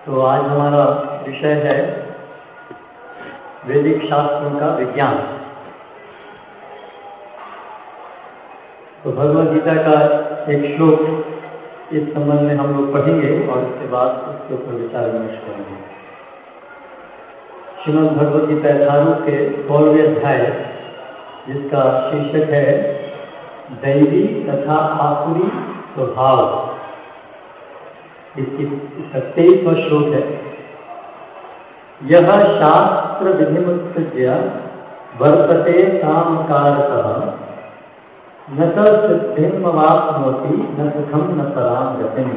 तो आज हमारा विषय है वैदिक शास्त्रों का विज्ञान। तो भगवद गीता का एक श्लोक इस संबंध में हम लोग पढ़ेंगे और उसके बाद उसके ऊपर विचार विमर्श करेंगे। श्रीमद् भगवद गीता यथारूप के 16वें अध्याय, जिसका शीर्षक है दैवी तथा आसुरी स्वभाव, इसकी 23वां श्लोक है। यह शास्त्र विधिमुत्सृज्य वर्तते कामकारतः न स सिद्धिमवाप्नोति न सुखम न पराम गतिम।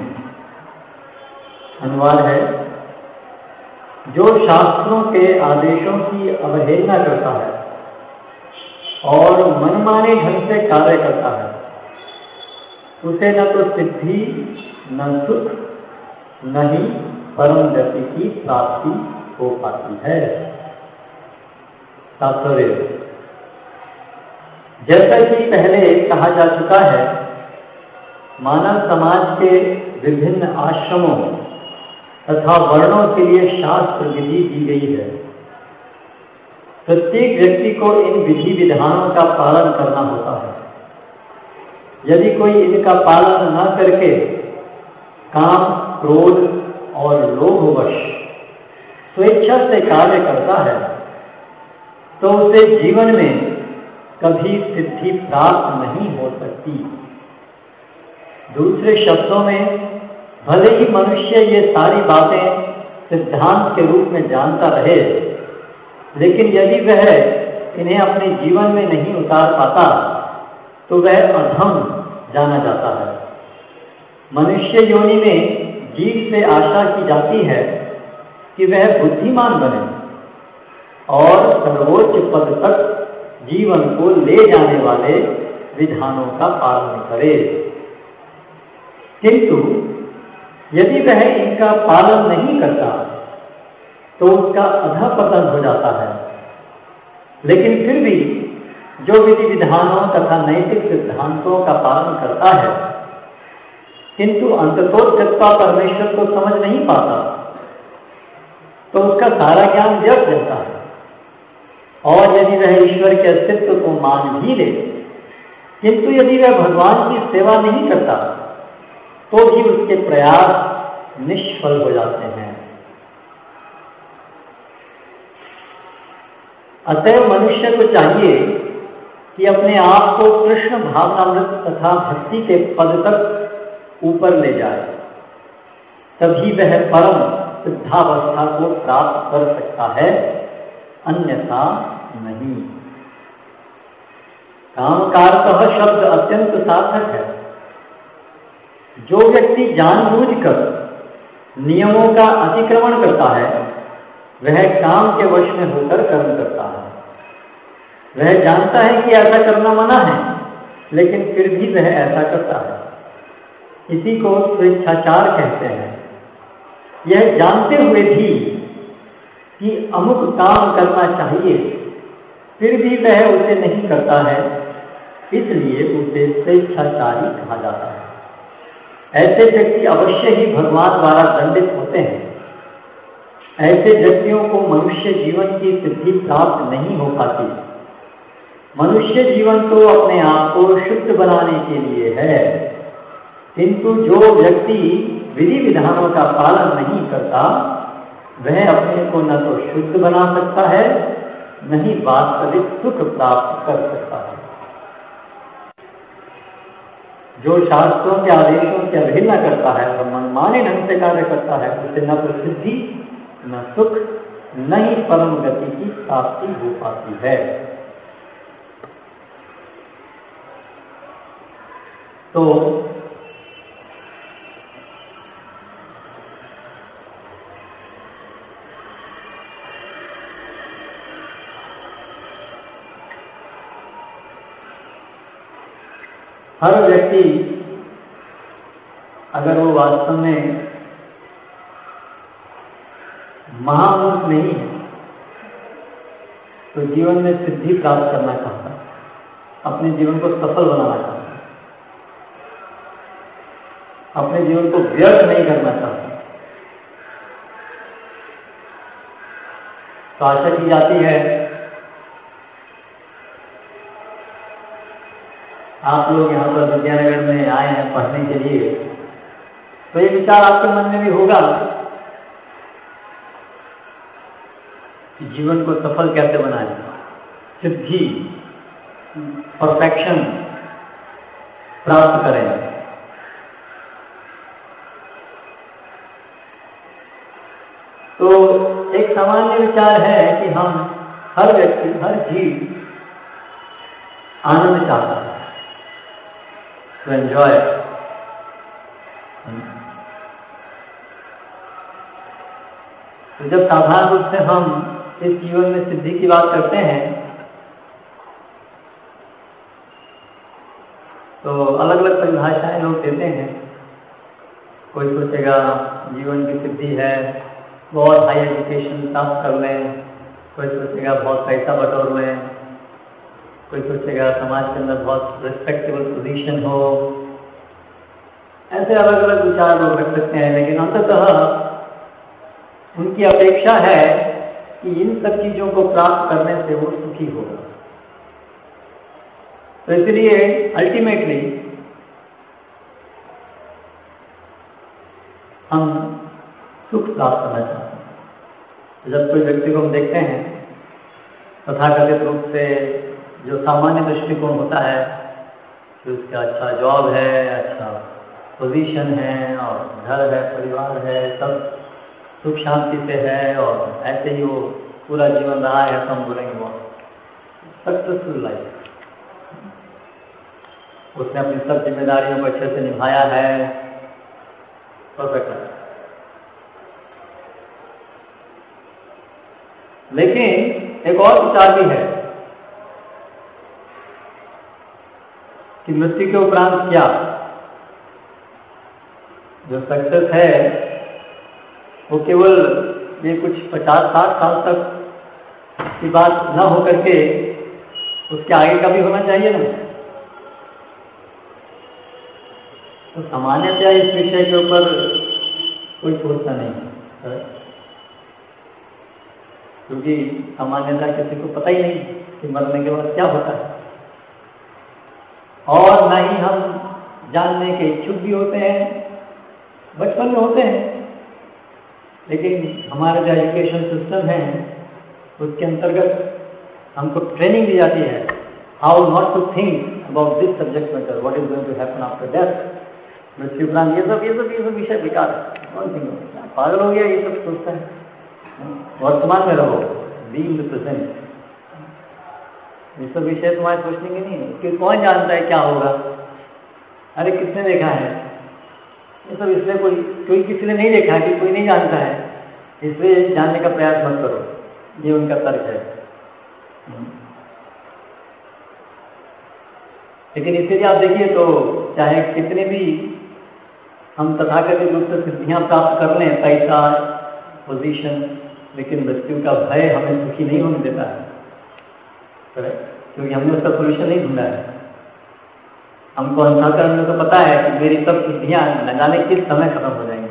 अनुवाद है, जो शास्त्रों के आदेशों की अवहेलना करता है और मनमाने ढंग से कार्य करता है, उसे न तो सिद्धि न सुख न ही परम गति की प्राप्ति हो पाती है। तात्पर्य, जैसा कि पहले कहा जा चुका है, मानव समाज के विभिन्न आश्रमों तथा वर्णों के लिए शास्त्र विधि दी गई है। प्रत्येक व्यक्ति को इन विधि विधानों का पालन करना होता है। यदि कोई इनका पालन न करके काम, क्रोध और लोभवश स्वेच्छा से कार्य करता है, तो उसे जीवन में कभी सिद्धि प्राप्त नहीं हो सकती। दूसरे शब्दों में, भले ही मनुष्य ये सारी बातें सिद्धांत के रूप में जानता रहे, लेकिन यदि वह इन्हें अपने जीवन में नहीं उतार पाता तो वह अधम जाना जाता है। मनुष्य योनि में जीव से आशा की जाती है कि वह बुद्धिमान बने और सर्वोच्च पद तक जीवन को ले जाने वाले विधानों का पालन करे, किंतु यदि वह इनका पालन नहीं करता तो उसका अधःपतन हो जाता है। लेकिन फिर भी जो विधि विधानों तथा नैतिक सिद्धांतों का पालन करता है, किंतु अंततोगत्वा परमेश्वर को समझ नहीं पाता, तो उसका सारा ज्ञान व्यर्थ रहता है। और यदि वह ईश्वर के अस्तित्व को मान भी ले, किंतु यदि वह भगवान की सेवा नहीं करता तो भी उसके प्रयास निष्फल हो जाते हैं। अतएव मनुष्य को चाहिए कि अपने आप को कृष्ण भावनामृत तथा भक्ति के पद तक ऊपर ले जाए, तभी वह परम सिद्धावस्था को प्राप्त कर सकता है, अन्यथा नहीं। कामकारतः शब्द अत्यंत सार्थक है। जो व्यक्ति जानबूझकर नियमों का अतिक्रमण करता है, वह काम के वश में होकर कर्म करता है। वह जानता है कि ऐसा करना मना है, लेकिन फिर भी वह ऐसा करता है। इसी को स्वेच्छाचार कहते हैं। यह जानते हुए भी कि अमुक काम करना चाहिए, फिर भी वह उसे नहीं करता है, इसलिए उसे स्वेच्छाचारी कहा जाता है। ऐसे व्यक्ति अवश्य ही भगवान द्वारा दंडित होते हैं। ऐसे व्यक्तियों को मनुष्य जीवन की सिद्धि प्राप्त नहीं हो पाती। मनुष्य जीवन तो अपने आप को शुद्ध बनाने के लिए है, किंतु जो व्यक्ति विधि विधानों का पालन नहीं करता, वह अपने को न तो शुद्ध बना सकता है, न ही वास्तविक सुख प्राप्त कर सकता है। जो शास्त्रों के आदेशों की अवहेलना करता है और मनमाने ढंग से कार्य करता है, उसे न तो सिद्धि न सुख न ही परम गति की प्राप्ति हो पाती है। तो हर व्यक्ति, अगर वो वास्तव में महामूर्ख नहीं है, तो जीवन में सिद्धि प्राप्त करना चाहता है, अपने जीवन को सफल बनाना चाहता है, अपने जीवन को व्यर्थ नहीं करना चाहता। तो आशा की जाती है आप लोग यहाँ पर विद्यानगर में आए हैं पढ़ने के लिए, तो ये विचार आपके मन में भी होगा कि जीवन को सफल कैसे बनाएं, सिद्धि परफेक्शन प्राप्त करें। तो एक सामान्य विचार है कि हम हर व्यक्ति, हर जीव आनंद चाहता है, टू एंजॉय। तो जब साधारण रूप से हम इस जीवन में सिद्धि की बात करते हैं तो अलग अलग परिभाषाएं लोग देते हैं। कोई सोचेगा जीवन की सिद्धि है बहुत हाई एजुकेशन प्राप्त कर लें, कोई सोचेगा बहुत पैसा बटोर लें, कोई सोचेगा समाज के अंदर बहुत रिस्पेक्टेबल पोजीशन हो। ऐसे अलग अलग विचार लोग रख सकते हैं, लेकिन अंततः उनकी अपेक्षा है कि इन सब चीजों को प्राप्त करने से वो सुखी होगा। तो इसलिए अल्टीमेटली हम सुख प्राप्त करना चाहते हैं। तो जब कोई व्यक्ति को हम देखते हैं तथाकथित रूप से जो सामान्य दृष्टिकोण होता है कि उसका अच्छा जॉब है, अच्छा पोजीशन है और घर है, परिवार है, सब सुख शांति से है और ऐसे ही वो पूरा जीवन रहा है, तो हम बोलेंगे वो सक्सेसफुल लाइफ, उसने अपनी सब जिम्मेदारियों को अच्छे से निभाया है, परफेक्ट है। लेकिन एक और विचार भी है कि मृत्यु के उपरांत क्या, जो सक्सेस है वो केवल ये कुछ 50-60 साल तक की बात न होकर के उसके आगे का भी होना चाहिए ना। तो सामान्यतया इस विषय के ऊपर कोई सोचता नहीं है, क्योंकि सामान्यतः किसी को पता ही नहीं कि मरने के बाद क्या होता है, और न ही हम जानने के इच्छुक भी होते हैं, बचपन में होते हैं। लेकिन हमारा जो एजुकेशन सिस्टम है उसके अंतर्गत हमको ट्रेनिंग दी जाती है how not to think about this subject matter, what is going to happen after death. मृत्यु उपरांत ये सब विषय बेकार है, कौन थिंग पागल हो गया ये सब सोचता है। वर्तमान में रहो, बी इन द प्रेजेंट। ये सब विषय तुम्हारे सोचने के नहीं है कि कौन जानता है क्या होगा, अरे किसने देखा है ये सब, इसलिए कोई किसी ने नहीं देखा है कि कोई नहीं जानता है, इसलिए जानने का प्रयास मत करो, ये उनका तर्क है। लेकिन इसके लिए आप देखिए तो चाहे कितने भी हम तथाकथित रूप से सिद्धियां प्राप्त कर लें, पैसा, पोजीशन, लेकिन मृत्यु का भय हमें सुखी नहीं होने देता है, क्योंकि हमने उसका सोल्यूशन नहीं ढूंढा है। हमको अंतःकरण में तो पता है कि मेरी सब सिद्धियां न जाने किस समय खत्म हो जाएंगी।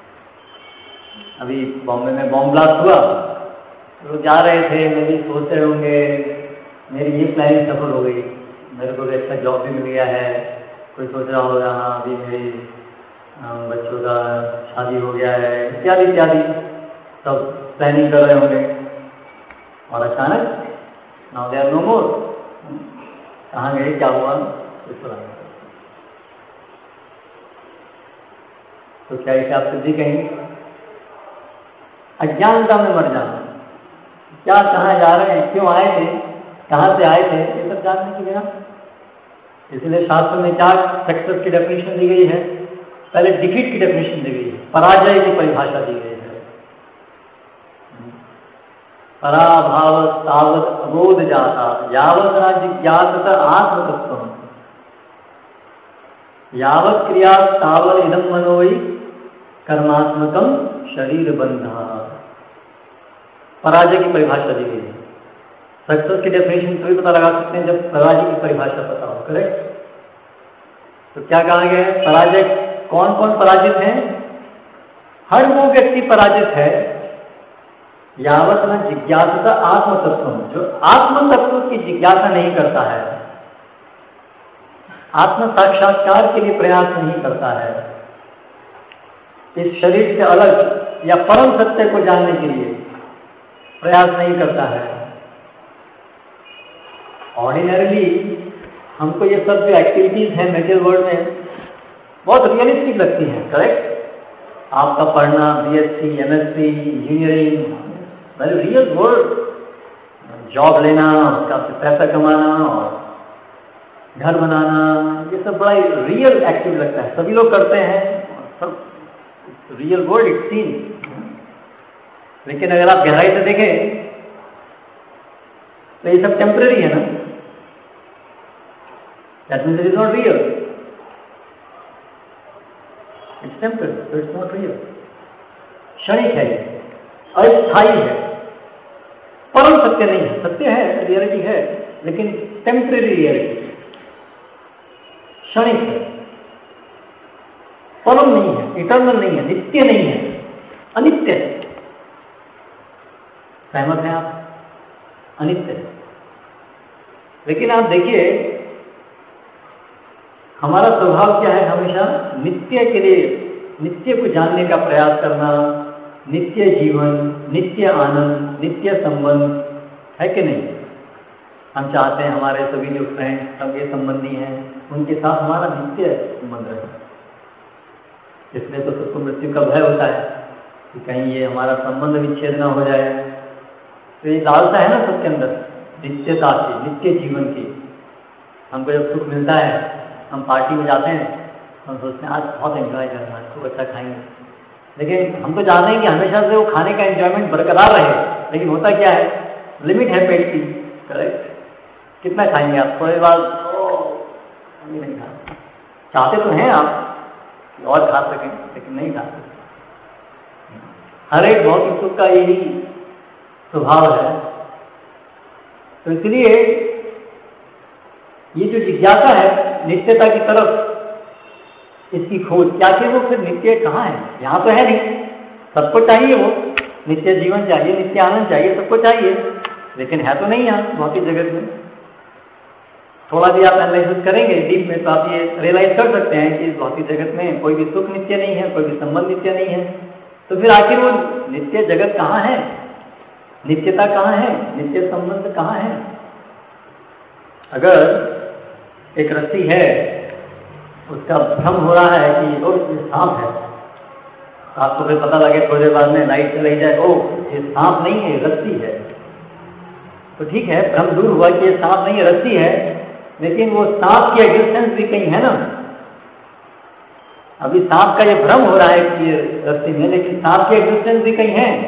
अभी बॉम्बे में बॉम्ब ब्लास्ट हुआ, तो जा रहे थे, मैं भी सोच रहे होंगे मेरी ये प्लानिंग सफल हो गई, मेरे को अच्छा जॉब भी मिल गया है, कोई सोच रहा होगा हाँ अभी मेरी बच्चों का शादी हो गया है, इत्यादि इत्यादि सब प्लानिंग कर रहे होंगे, और अचानक now they are no more. कहाँ गए, क्या हुआ, इस तरह। तो क्या इसे आप सिद्धि कहेंगे? अज्ञानता में मर जाना, क्या कहाँ जा रहे हैं, क्यों आए थे, कहाँ से आए थे, ये सब जानने के बिना। इसलिए शास्त्र में क्या सक्सेस की डेफिनेशन दी गई है, पहले डिफीट की डेफिनेशन दी गई है, पराजय की परिभाषा दी गई है। पराभाव तावत अबोध जाता यावत राज्य ज्ञात आत्मतत्व यावत क्रिया तावत इदम मनोई कर्मात्मकम शरीर बंधा। पराजय की परिभाषा दी गई है। सक्सेस की डेफिनेशन तभी पता लगा सकते हैं जब पराजय की परिभाषा पता हो, करेक्ट। तो क्या कहा गया है, पराजय कौन कौन पराजित है? हर वो व्यक्ति पराजित है यावत न जिज्ञासा आत्म तत्व, जो आत्म तत्व की जिज्ञासा नहीं करता है, आत्म साक्षात्कार के लिए प्रयास नहीं करता है, इस शरीर से अलग या परम सत्य को जानने के लिए प्रयास नहीं करता है। ऑर्डिनरली हमको ये सब जो एक्टिविटीज हैं मेटेरियल वर्ल्ड में बहुत रियलिस्टिक लगती हैं, करेक्ट? आपका पढ़ना, BSc, MSc, engineering, very real world, job लेना, उसका पैसा कमाना और घर बनाना, ये सब बड़ा रियल एक्टिव लगता है, सभी लोग करते हैं, सब रियल वर्ल्ड इट सीन्स। लेकिन अगर आप गहराई से देखें तो ये सब टेम्पररी है ना, that means it is not real, it's temporary, तो इट्स नॉट रियल, क्षणिक है, अस्थायी है, परम सत्य नहीं है। सत्य है, रियलिटी है, लेकिन टेम्पररी रियलिटी, क्षणिक है, परम नहीं है, इटर्नल नहीं है, नित्य नहीं है, अनित्य है। सहमत हैं आप? अनित्य है। लेकिन आप देखिए हमारा स्वभाव क्या है, हमेशा नित्य के लिए, नित्य को जानने का प्रयास करना, नित्य जीवन, नित्य आनंद, नित्य संबंध, है कि नहीं? हम चाहते हैं हमारे सभी जो फ्रेंड्स, सब ये संबंधी हैं, उनके साथ हमारा नित्य संबंध रहे। इसमें तो सबको मृत्यु का भय होता है कि कहीं ये हमारा संबंध विच्छेद न हो जाए, तो ये लालसा है ना सबके अंदर, नित्यता की, नित्य जीवन की। हमको जब सुख मिलता है, हम पार्टी में जाते हैं, हम सोचते हैं आज बहुत एंजॉय करना, आज खूब अच्छा खाएंगे, लेकिन हम तो जानते हैं कि हमेशा से वो खाने का एंजॉयमेंट बरकरार रहे, लेकिन होता क्या है, लिमिट है पेट की, करेक्ट? कितना खाएंगे आप? थोड़ी बाद नहीं खा, चाहते तो हैं आप और खा सकें, लेकिन नहीं खा सकते। हर एक भौतिक सुख का यही स्वभाव है। तो इसलिए ये जो जिज्ञासा है नित्यता की तरफ, इसकी खोज क्या थी, वो फिर नित्य कहाँ है? यहाँ तो है नहीं, सबको चाहिए, वो नित्य जीवन चाहिए, नित्य आनंद चाहिए, सबको चाहिए, लेकिन है तो नहीं यहाँ भौतिक जगत में। थोड़ा भी आप एनालिसिस करेंगे डीप में तो आप ये रियलाइज कर सकते हैं कि इस भौतिक जगत में कोई भी सुख नित्य नहीं है, कोई भी संबंध नित्य नहीं है। तो फिर आखिर वो नित्य जगत कहाँ है, नित्यता कहाँ है, नित्य संबंध कहाँ है? अगर एक रस्सी है, उसका भ्रम हो रहा है कि ओ ये सांप है, आपको फिर पता लगे थोड़ी देर बाद में लाइट चली जाए, ओ ये सांप नहीं है, रस्सी है, तो ठीक है, भ्रम दूर हुआ कि ये सांप नहीं है, रस्सी है, लेकिन वो सांप की एग्जिस्टेंस भी कहीं है ना। अभी सांप का ये भ्रम हो रहा है कि रस्सी में, लेकिन सांप की एग्जिस्टेंस भी कहीं है।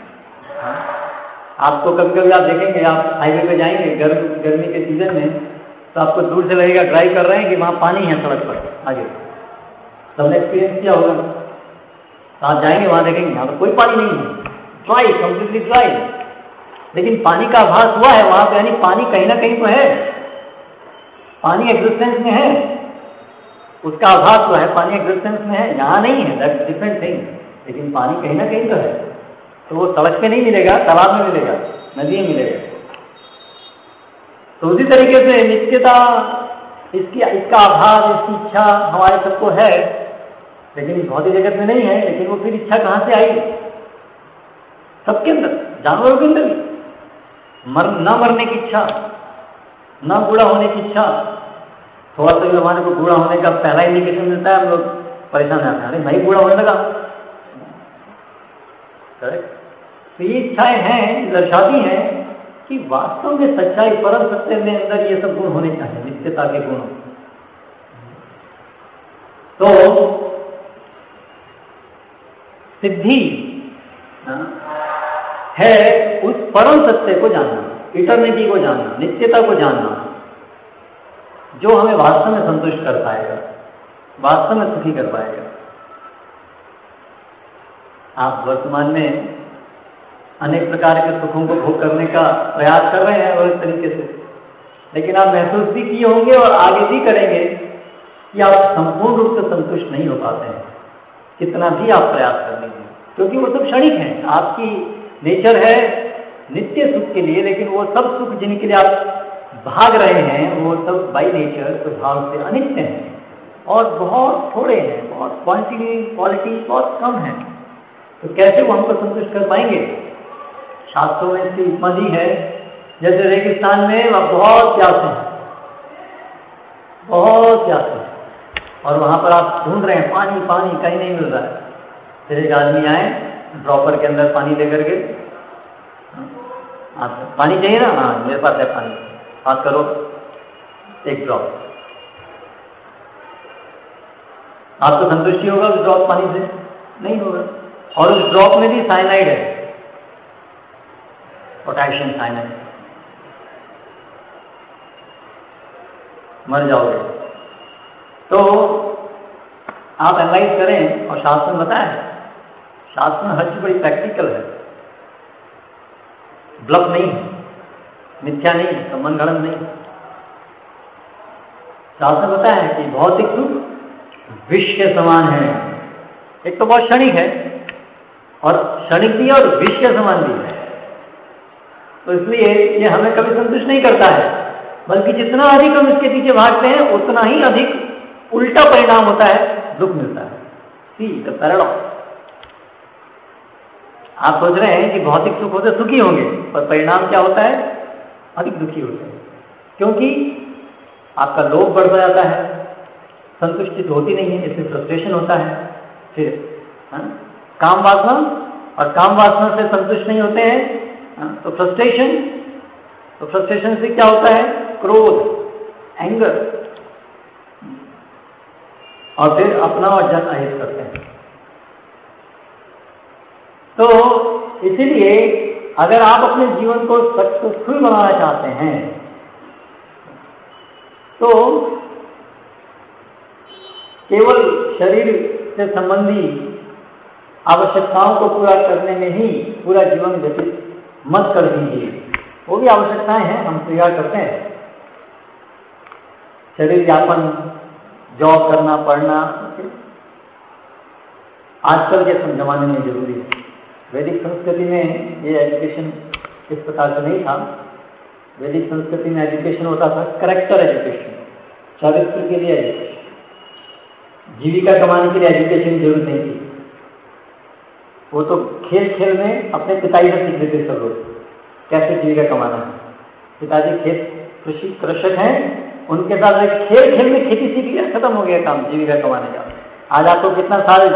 आपको कभी कभी आप देखेंगे, आप हाईवे पे जाएंगे गर्मी के सीजन में, तो आपको दूर से लगेगा ड्राइव कर रहे हैं कि वहाँ पानी है सड़क पर आगे, सबने एक्सपीरियंस किया होगा। तो आप जाएंगे वहाँ देखेंगे यहाँ पर कोई पानी नहीं है, ड्राई, कंप्लीटली ड्राई, लेकिन पानी का आभास हुआ है वहाँ पे, यानी पानी कहीं ना कहीं तो है, पानी एग्जिस्टेंस में है, उसका आभास हुआ है, पानी एग्जिस्टेंस में है, यहाँ नहीं है, दैट्स डिफरेंट थिंग, लेकिन पानी कहीं ना कहीं तो है। तो वो सड़क पे नहीं मिलेगा, तालाब में मिलेगा, नदी में मिलेगा। तो उसी तरीके से नित्यता, इसका आभास, इसकी इच्छा हमारे सबको है, लेकिन इस भौतिक जगत में नहीं है। लेकिन वो फिर इच्छा कहाँ से आई? सबके अंदर, जानवरों के अंदर भी न मरने की इच्छा, न बूढ़ा होने की इच्छा। थोड़ा सा भी हमारे को बूढ़ा होने का पहला इंडिकेशन मिलता है, हम लोग परेशान रहते हैं, अरे भाई बूढ़ा होने लगा, करेक्ट? तो ये इच्छाएं हैं, दर्शाती हैं कि वास्तव में सच्चाई, परम सत्य में अंदर ये सब गुण होने चाहिए, नित्यता के गुण। तो सिद्धि है उस परम सत्य को जानना, इटर्निटी को जानना, नित्यता को जानना, जो हमें वास्तव में संतुष्ट कर पाएगा, वास्तव में सुखी कर पाएगा। आप वर्तमान में अनेक प्रकार के सुखों को भोग करने का प्रयास कर रहे हैं और इस तरीके से, लेकिन आप महसूस भी किए होंगे और आगे भी करेंगे कि आप संपूर्ण रूप से संतुष्ट नहीं हो पाते हैं, कितना भी आप प्रयास कर लीजिए, क्योंकि वो सब क्षणिक हैं। आपकी नेचर है नित्य सुख के लिए, लेकिन वो सब सुख जिनके लिए आप भाग रहे हैं वो सब बाई नेचर स्वभाव से अनित्य हैं और बहुत थोड़े हैं, बहुत क्वालिटी बहुत कम है। तो कैसे वो हमको संतुष्ट कर पाएंगे? शास्त्रों में इसकी उपमा दी है, जैसे रेगिस्तान में वह बहुत प्यासे हैं, बहुत प्यासे हैं, और वहां पर आप ढूंढ रहे हैं पानी पानी, कहीं नहीं मिल रहा है। फिर एक आदमी आए ड्रॉपर के अंदर पानी लेकर के, आप पानी चाहिए ना? हाँ मेरे पास है पानी, बात करो, एक ड्रॉप। आपको संतुष्टि होगा उस ड्रॉप पानी से? नहीं होगा। और उस ड्रॉप में भी साइनाइड है, पोटेशियम साइनाइड, मर जाओगे। तो आप एनालाइज करें, और शास्त्र में बताया है, शास्त्र में हर चीज बड़ी प्रैक्टिकल है, ब्लफ नहीं है, मिथ्या नहीं है, संबंध गणन नहीं। शास्त्र में बताया है कि भौतिक सुख विष के समान है। एक तो बहुत क्षणिक है, और क्षणिक भी और विष के समान भी है। तो इसलिए ये हमें कभी संतुष्ट नहीं करता है, बल्कि जितना अधिक हम इसके पीछे भागते हैं उतना ही अधिक उल्टा परिणाम होता है, दुख मिलता है। See the paradox. आप सोच रहे हैं कि भौतिक सुख होते सुखी होंगे, पर परिणाम क्या होता है? अधिक दुखी होते हैं, क्योंकि आपका लोभ बढ़ जाता है, संतुष्टि तो होती नहीं है, इसमें फ्रस्ट्रेशन होता है। फिर काम वासना, और काम वासना से संतुष्ट नहीं होते हैं तो फ्रस्ट्रेशन से क्या होता है? क्रोध, एंगर, और फिर अपना और जन अहित करते हैं। तो इसीलिए अगर आप अपने जीवन को सक्सेसफुल बनाना चाहते हैं तो केवल शरीर से संबंधी आवश्यकताओं को पूरा करने में ही पूरा जीवन व्यतीत मत कर दीजिए। वो भी आवश्यकताएं हैं, हम स्वीकार करते हैं, शरीर यापन, जॉब करना, पढ़ना आजकल के जमाने में जरूरी है। वैदिक संस्कृति में ये एजुकेशन इस प्रकार से नहीं था। वैदिक संस्कृति में एजुकेशन होता था कैरेक्टर एजुकेशन, चरित्र के लिए एजुकेशन, जीविका कमाने के लिए एजुकेशन की जरूरत नहीं थी। वो तो खेल खेल में अपने पिताजी से सीख लेते सब लोग कैसे जीविका कमाना है। पिताजी खेत कृषक हैं, उनके साथ खेल खेल में खेती सीख लिया, खत्म हो गया काम जीविका कमाने का। आज आपको कितना साल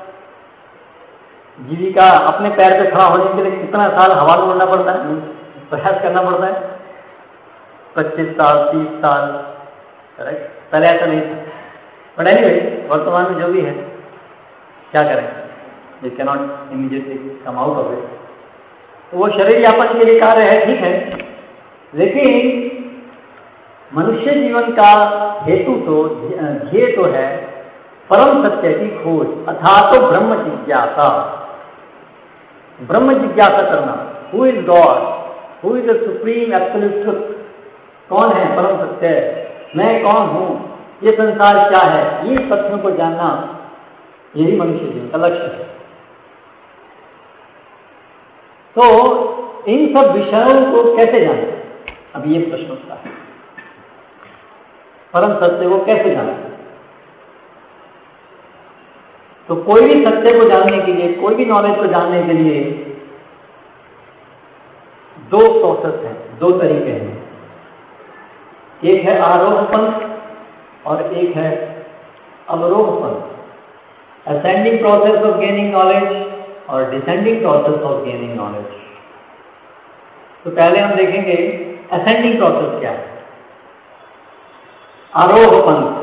जीविका अपने पैर पे खड़ा होने के लिए कितना साल हवा में उड़ना पड़ता है, प्रयास करना पड़ता है? 25 साल, 30 साल, करेक्ट। पहले ऐसा नहीं था। बट एनीवे, वर्तमान में जो भी है, क्या करें, we can not immediately come out of it. तो वो शरीर यापन के लिए कार्य है, ठीक है, लेकिन मनुष्य जीवन का हेतु तो, ध्येय तो है परम सत्य की खोज, अर्थात तो ब्रह्म जिज्ञासा। ब्रह्म जिज्ञासा करना। Who is God, who is the supreme absolute truth, कौन है परम सत्य, मैं कौन हूं, ये संसार क्या है, ये तथ्यों को जानना, यही मनुष्य जीवन का लक्ष्य है। तो इन सब विषयों को कैसे जाने, अब ये प्रश्न उठता है, परम सत्य को कैसे जाने? तो कोई भी सत्य को जानने के लिए, कोई भी नॉलेज को जानने के लिए दो प्रोसेस हैं, दो तरीके हैं। एक है आरोह पंथ और एक है अवरोह पंथ। Ascending process of gaining knowledge और descending process of gaining knowledge. तो पहले हम देखेंगे असेंडिंग प्रोसेस क्या है। आरोह पंथ,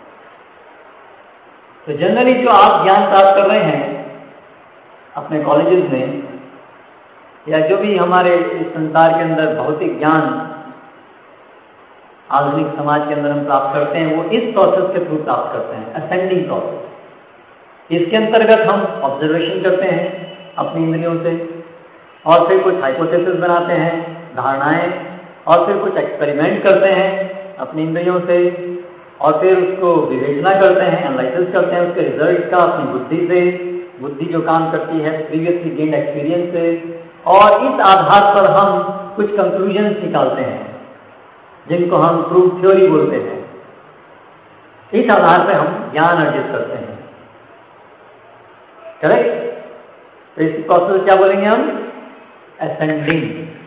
तो जनरली जो आप ज्ञान प्राप्त कर रहे हैं अपने कॉलेजेस में, या जो भी हमारे इस संसार के अंदर भौतिक ज्ञान आधुनिक समाज के अंदर हम प्राप्त करते हैं, वो इस प्रोसेस के थ्रू प्राप्त करते हैं, असेंडिंग प्रोसेस। इसके अंतर्गत हम ऑब्जर्वेशन करते हैं अपनी इंद्रियों से, और फिर कुछ हाइपोथेसिस बनाते हैं, धारणाएं, और फिर कुछ एक्सपेरिमेंट करते हैं अपनी इंद्रियों से, और फिर उसको विवेचना करते हैं, एनालिसिस करते हैं उसके रिजल्ट का अपनी बुद्धि से, बुद्धि जो काम करती है, प्रीवियसली गेन्ड एक्सपीरियंस से, और इस आधार पर हम कुछ कंक्लूजन्स निकालते हैं जिनको हम प्रूफ थ्योरी बोलते हैं। इस आधार पर हम ज्ञान अर्जित करते हैं। करेक्ट? तो इस प्रोसेस क्या बोलेंगे हम? Ascending.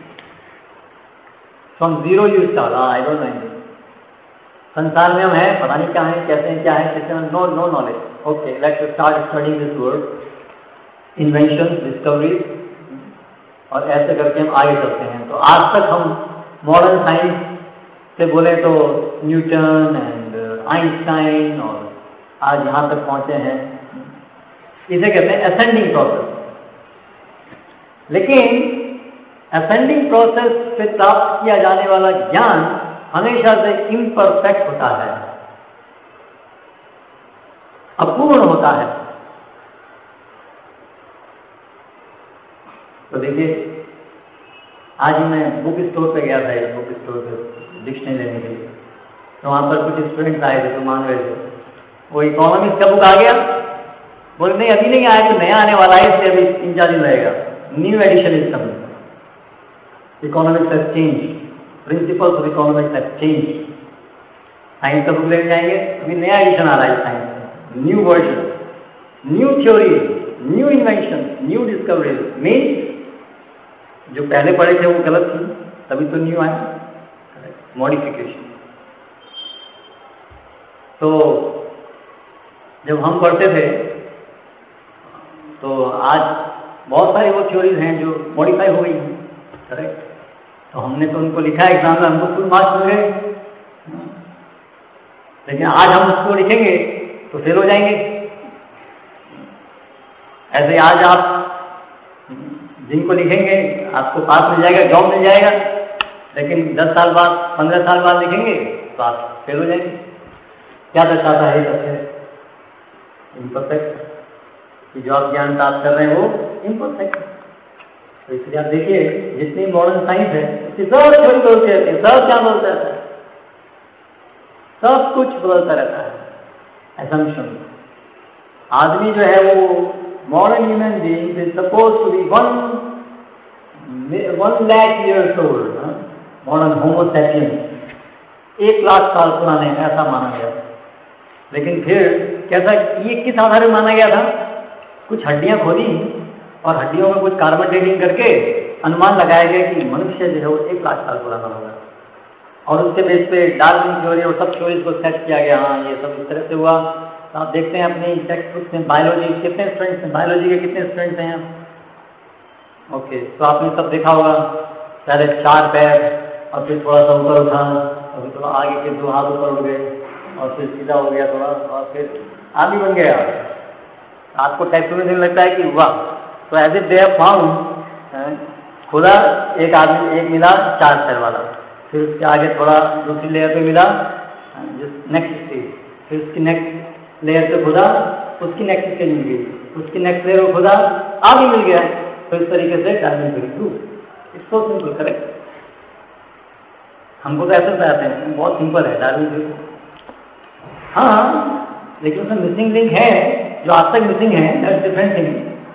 From zero you start. I don't know. संसार में हम हैं, पता नहीं क्या है, कैसे हैं, क्या है, कैसे हैं, no knowledge. Okay, let's start studying this word, invention, discovery, और ऐसे करके हम आगे चलते हैं। तो आज तक हम मॉडर्न साइंस से बोले तो न्यूटन एंड आइंस्टाइन, और आज यहाँ तक पहुंचे हैं। इसे कहते हैं असेंडिंग प्रोसेस। लेकिन असेंडिंग प्रोसेस से प्राप्त किया जाने वाला ज्ञान हमेशा से इम्परफेक्ट होता है, अपूर्ण होता है। तो देखिए, आज मैं बुक स्टोर पे गया था, एक बुक स्टोर पे डिक्शनरी लेने के लिए। तो वहाँ पर कुछ स्टूडेंट्स आए थे तो मांग रहे थे, वो इकोनॉमिक्स का बुक आ गया? बोले नहीं, अभी नहीं आया, तो नया आने वाला है, इसलिए अभी 3-4 दिन रहेगा। New edition is coming. Economics has change, principles of economics has change. Science का बुक लेने जाएंगे, अभी नया एडिशन आ रहा है साइंस में, new version, new theory, new invention, new discovery. Means जो पहले पढ़े थे वो गलत थी, तभी तो न्यू आया, मॉडिफिकेशन। तो जब हम पढ़ते थे तो आज बहुत सारी वो थ्योरीज हैं जो मॉडिफाई हो गई हैं, करेक्ट? तो हमने तो उनको लिखा एग्जाम में, हमको फुल मार्क्स मिल गए, लेकिन आज हम उसको लिखेंगे तो फेल हो जाएंगे। ऐसे आज आप जिनको लिखेंगे आपको पास मिल जाएगा, जॉब मिल जाएगा, लेकिन 10 साल बाद, 15 साल बाद लिखेंगे तो आप फेल हो जाएंगे। क्या दर्शाता है ये तथ्य? इम्परफेक्ट, कि जो आप ज्ञान प्राप्त कर रहे हैं वो इम्परफेक्ट। तो इसलिए आप देखिए, जितनी मॉडर्न साइंस है उसकी सब थ्योरी बदलते रहते हैं, सब क्या बदलता रहता है, सब कुछ बदलता रहता है। असम्पशन। आदमी जो है वो modern human being is suppose to be 1 lakh years old. Modern homo sapiens 1 lakh साल पुराने, ऐसा माना गया। लेकिन फिर कैसा, ये किस आधार में माना गया था? कुछ हड्डियां खोदी और हड्डियों में कुछ कार्बन डेटिंग करके अनुमान लगाया गया कि मनुष्य जो है वो 1 लाख साल पुराना होगा, और उसके बेस पे डार्विन थ्योरी और सब थ्योरीज को सेट किया गया। हाँ, ये सब इस तरह से हुआ। तो आप देखते हैं अपनी टेक्स्ट बुक में बायोलॉजी, कितने स्टूडेंट्स हैं बायोलॉजी के, कितने स्टूडेंट्स हैं यहाँ? ओके, तो आपने सब देखा होगा, पहले 4 पैर, और फिर थोड़ा सा ऊपर उठा, और फिर थोड़ा आगे के 2 हाथ ऊपर उठ गए, और फिर सीधा हो गया थोड़ा, और फिर आदमी बन गया। आपको टेक्स्ट में लगता है कि वाह, तो as it they have found, खुदा एक आदमी, एक मिला 4 पैर वाला, फिर उसके आगे थोड़ा दूसरी लेयर पे मिला, नेक्स्ट स्टेज, फिर उसकी नेक्स्ट लेयर पे खुदा, उसकी नेक्स्ट स्टेज मिल गई, उसकी नेक्स्ट लेयर पे खुदा, आगे मिल गया। तो इस तरीके से Darwin theory proof. It's so simple, correct? हमको तो ऐसे बताते हैं, बहुत सिंपल है डार्विन थ्योरी। हाँ, लेकिन उसमें मिसिंग लिंक है, जो आज तक मिसिंग है, दैट्स डिफरेंट थिंग।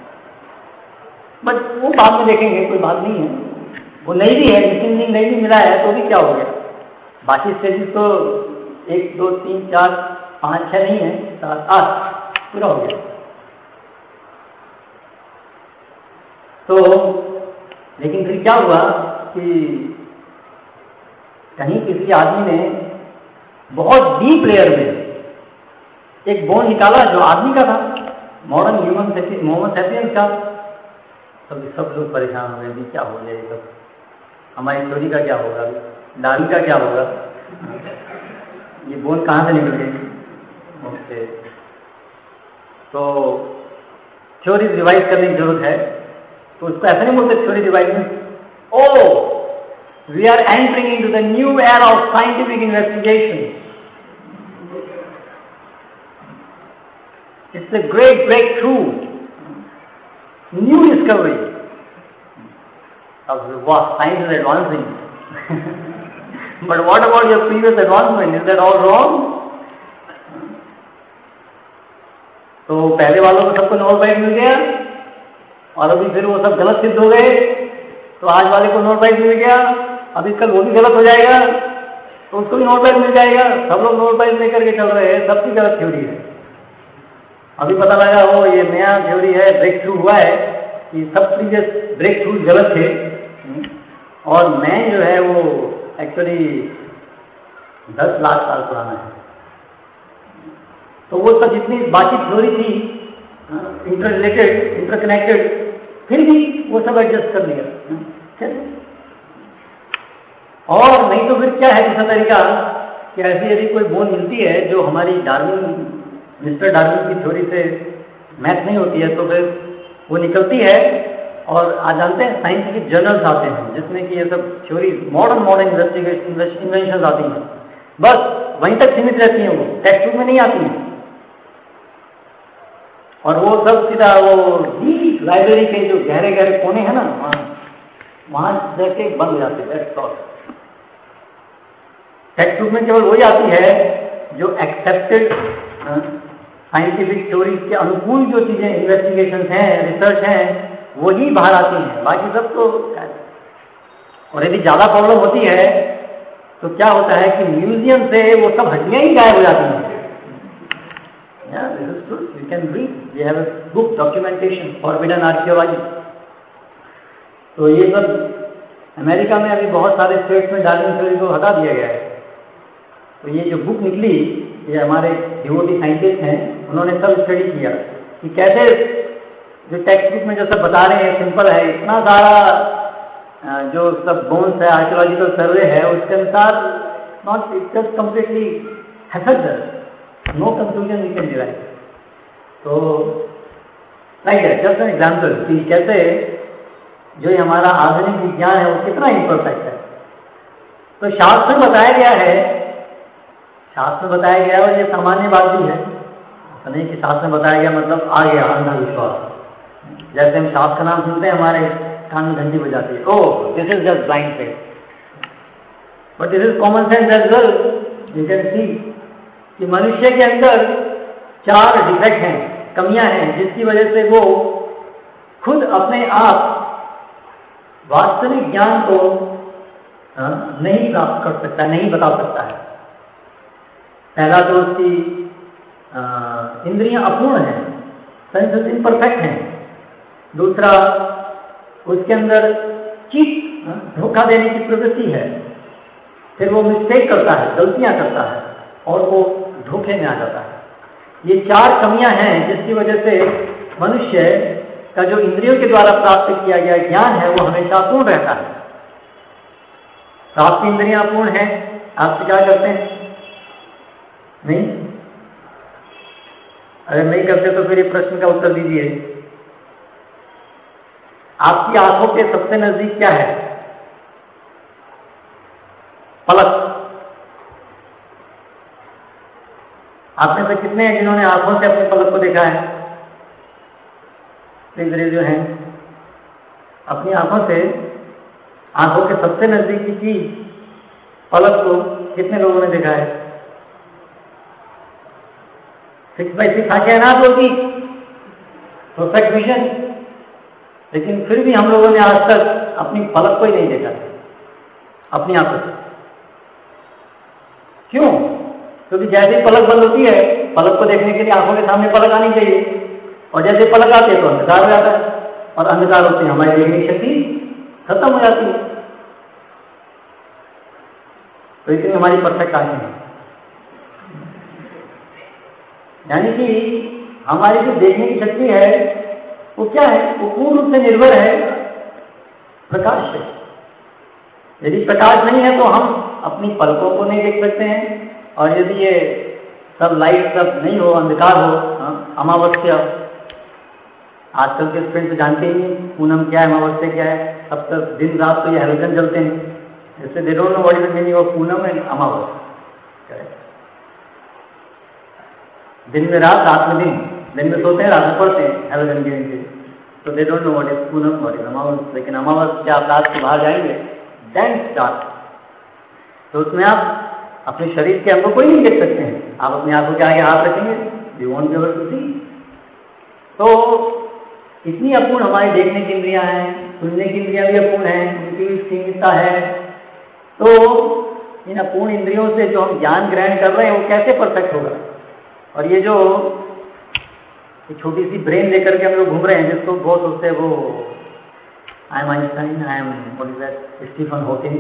बट वो बाद में देखेंगे, कोई बात नहीं है। वो नहीं भी है, मिसिंग लिंक नहीं भी मिला है तो भी क्या हो गया? बाकी स्टेजेस तो 1, 2, 3, 4, 5, 6 नहीं है, 7, 8 पूरा हो गया। तो लेकिन फिर क्या हुआ कि कहीं किसी आदमी ने बहुत डीप लेयर में एक बोन निकाला जो आदमी का था, मॉडर्न ह्यूमन सैपियंस का। तब सब लोग परेशान हो गए, क्या हो गया ये सब, हमारी थ्योरी का क्या होगा, डार्विन का क्या होगा, ये बोन कहाँ से निकल गई? ओके, तो थ्योरी रिवाइज करने की जरूरत है। तो उसको ऐसा नहीं बोलते थ्योरी रिवाइज में, we are entering into the new era of scientific investigation. It's a great breakthrough, new discovery. Wow, science is advancing. But what about your previous advancement? Is that all wrong? तो पहले वालों को सबको Nobel prize मिल गया और अभी फिर वो सब गलत सिद्ध हो गए, तो आज वाले को नोबेल प्राइज मिल गया, अभी कल वो भी गलत हो जाएगा तो उसको भी नोबेल प्राइज मिल जाएगा। सब लोग नोबेल प्राइज लेकर के चल रहे हैं, सबकी गलत थ्योरी है। अभी पता लगा वो ये नया थ्योरी है, ब्रेक थ्रू हुआ है कि सब प्रीवियस ब्रेक थ्रू गलत थे और मैन जो है वो एक्चुअली 10 लाख साल पुराना है। तो वो सब जितनी बाकी थ्योरी थी इंटर रिलेटेड, इंटरकनेक्टेड, फिर भी वो सब एडजस्ट कर लिया। और नहीं तो फिर क्या है दूसरा तरीका कि ऐसी यदि कोई बोन मिलती है जो हमारी मिस्टर डार्विन की थ्योरी से मैच नहीं होती है तो फिर वो निकलती है और आज जानते हैं साइंटिफिक जर्नल्स आते हैं जिसमें कि ये सब थ्योरी मॉडर्न इन्वेंशन आती हैं, बस वहीं तक सीमित रहती हैं, वो टेक्स्ट बुक में नहीं आती हैं। और वो सब सीधा वो लाइब्रेरी के जो गहरे गहरे कोने हैं ना वहां जाके बंद हो जाते हैं। टेक्स्ट बुक में केवल वही आती है जो एक्सेप्टेड साइंटिफिक थ्योरीज के अनुकूल जो चीजें इन्वेस्टिगेशन हैं, रिसर्च हैं, वही बाहर आती हैं, बाकी सब तो। और यदि ज्यादा प्रॉब्लम होती है तो क्या होता है कि म्यूजियम से वो सब हड्डियां ही गायब हो जाती हैं। This is true. You can read. We have a book documentation, Forbidden Archaeology. तो ये सब अमेरिका में अभी बहुत सारे स्टेट्स में डार्विन थ्योरी को हटा दिया गया है। तो ये जो बुक निकली, ये हमारे डिवोटी साइंटिस्ट हैं, उन्होंने सब स्टडी किया कि कैसे जो टेक्स्ट बुक में जो सब बता रहे हैं सिंपल है, इतना सारा जो सब बोन्स है, आर्कियोलॉजिकल सर्वे है, उसके अनुसार not it just completely haphazard, no conclusion we can derive. तो like that, just an example कि कैसे जो ये हमारा आधुनिक विज्ञान है वो कितना इम्परफेक्ट है। तो शास्त्र में बताया गया है, शास्त्र में बताया गया और ये सामान्य बात भी है, ऐसा नहीं कि शास्त्र में बताया गया मतलब आ गया अंधविश्वास। जैसे हम शास्त्र का नाम सुनते हैं हमारे कान में घंटी बजाती है, oh this is just blind faith, but this is common sense as well. You can see कि मनुष्य के अंदर 4 डिफेक्ट हैं, कमियां हैं, जिसकी वजह से वो खुद अपने आप वास्तविक ज्ञान को नहीं प्राप्त कर सकता, नहीं बता सकता है। पहला तो उसकी इंद्रियां अपूर्ण हैं, सेंसेस इम्परफेक्ट हैं। दूसरा, उसके अंदर चीट, धोखा देने की प्रवृत्ति है। फिर वो मिस्टेक करता है, गलतियां करता है और वो धोखे में आ जाता है। ये 4 कमियां हैं जिसकी वजह से मनुष्य का जो इंद्रियों के द्वारा प्राप्त किया गया ज्ञान है वो हमेशा अपूर्ण रहता है। तो आपकी इंद्रियां अपूर्ण हैं, आप क्या करते हैं? नहीं, अगर नहीं करते तो फिर ये प्रश्न का उत्तर दीजिए। आपकी आंखों के सबसे नजदीक क्या है? पलक। आप में से कितने हैं जिन्होंने आंखों से अपने पलक को देखा है? प्लीज जो हैं अपनी आंखों से आंखों के सबसे नजदीकी चीज पलक को कितने लोगों ने देखा है? 6/6 आंखें ना होगी, परफेक्ट विजन, लेकिन फिर भी हम लोगों ने आज तक अपनी पलक को ही नहीं देखा अपनी आंखों से। क्यों? क्योंकि जैसे पलक बंद होती है, पलक को देखने के लिए आंखों के सामने पलक आनी चाहिए, और जैसे पलक आती है तो अंधकार हो जाता है, और अंधकार होते ही हमारी देखने की शक्ति खत्म हो जाती है। तो इतनी हमारी परफेक्ट आंखें हैं, यानी कि हमारी जो देखने की शक्ति है वो क्या है? वो पूर्ण रूप से निर्भर है प्रकाश से। यदि प्रकाश नहीं है तो हम अपनी पलकों को नहीं देख सकते हैं, और यदि ये सब लाइट सब नहीं हो, अंधकार हो, अमावस्या, आजकल के स्टूडेंट तो जानते ही नहीं पूनम क्या है, अमावस्या क्या है, अब तक दिन रात तो ये हैलोजन जलते हैं, जैसे they don't know what is the meaning of Poonam and Amavasya. दिन में रात, रात में दिन में सोते हैं, रात में पढ़ते हैं हैलोजन के नीचे, तो they don't know what is Poonam, what is Amavasya. लेकिन अमावस्या आप रात से बाहर जाएंगे, डेंस डार्क, तो उसमें आप अपने शरीर के अंगों को ही नहीं देख सकते हैं। आप अपनी आंखों के आगे हाथ रखेंगे, you won't be able to see, तो इतनी अपूर्ण हमारी देखने की इंद्रियां हैं, सुनने की इंद्रियां भी अपूर्ण हैं, उनकी भी सीमितता है। तो इन अपूर्ण इंद्रियों से जो हम ज्ञान ग्रहण कर रहे हैं वो कैसे परफेक्ट होगा? और ये जो छोटी सी ब्रेन लेकर के हम लोग घूम रहे हैं, जिसको बहुत सोचते हैं वो I am Einstein, I am what is that, Stephen Hawking.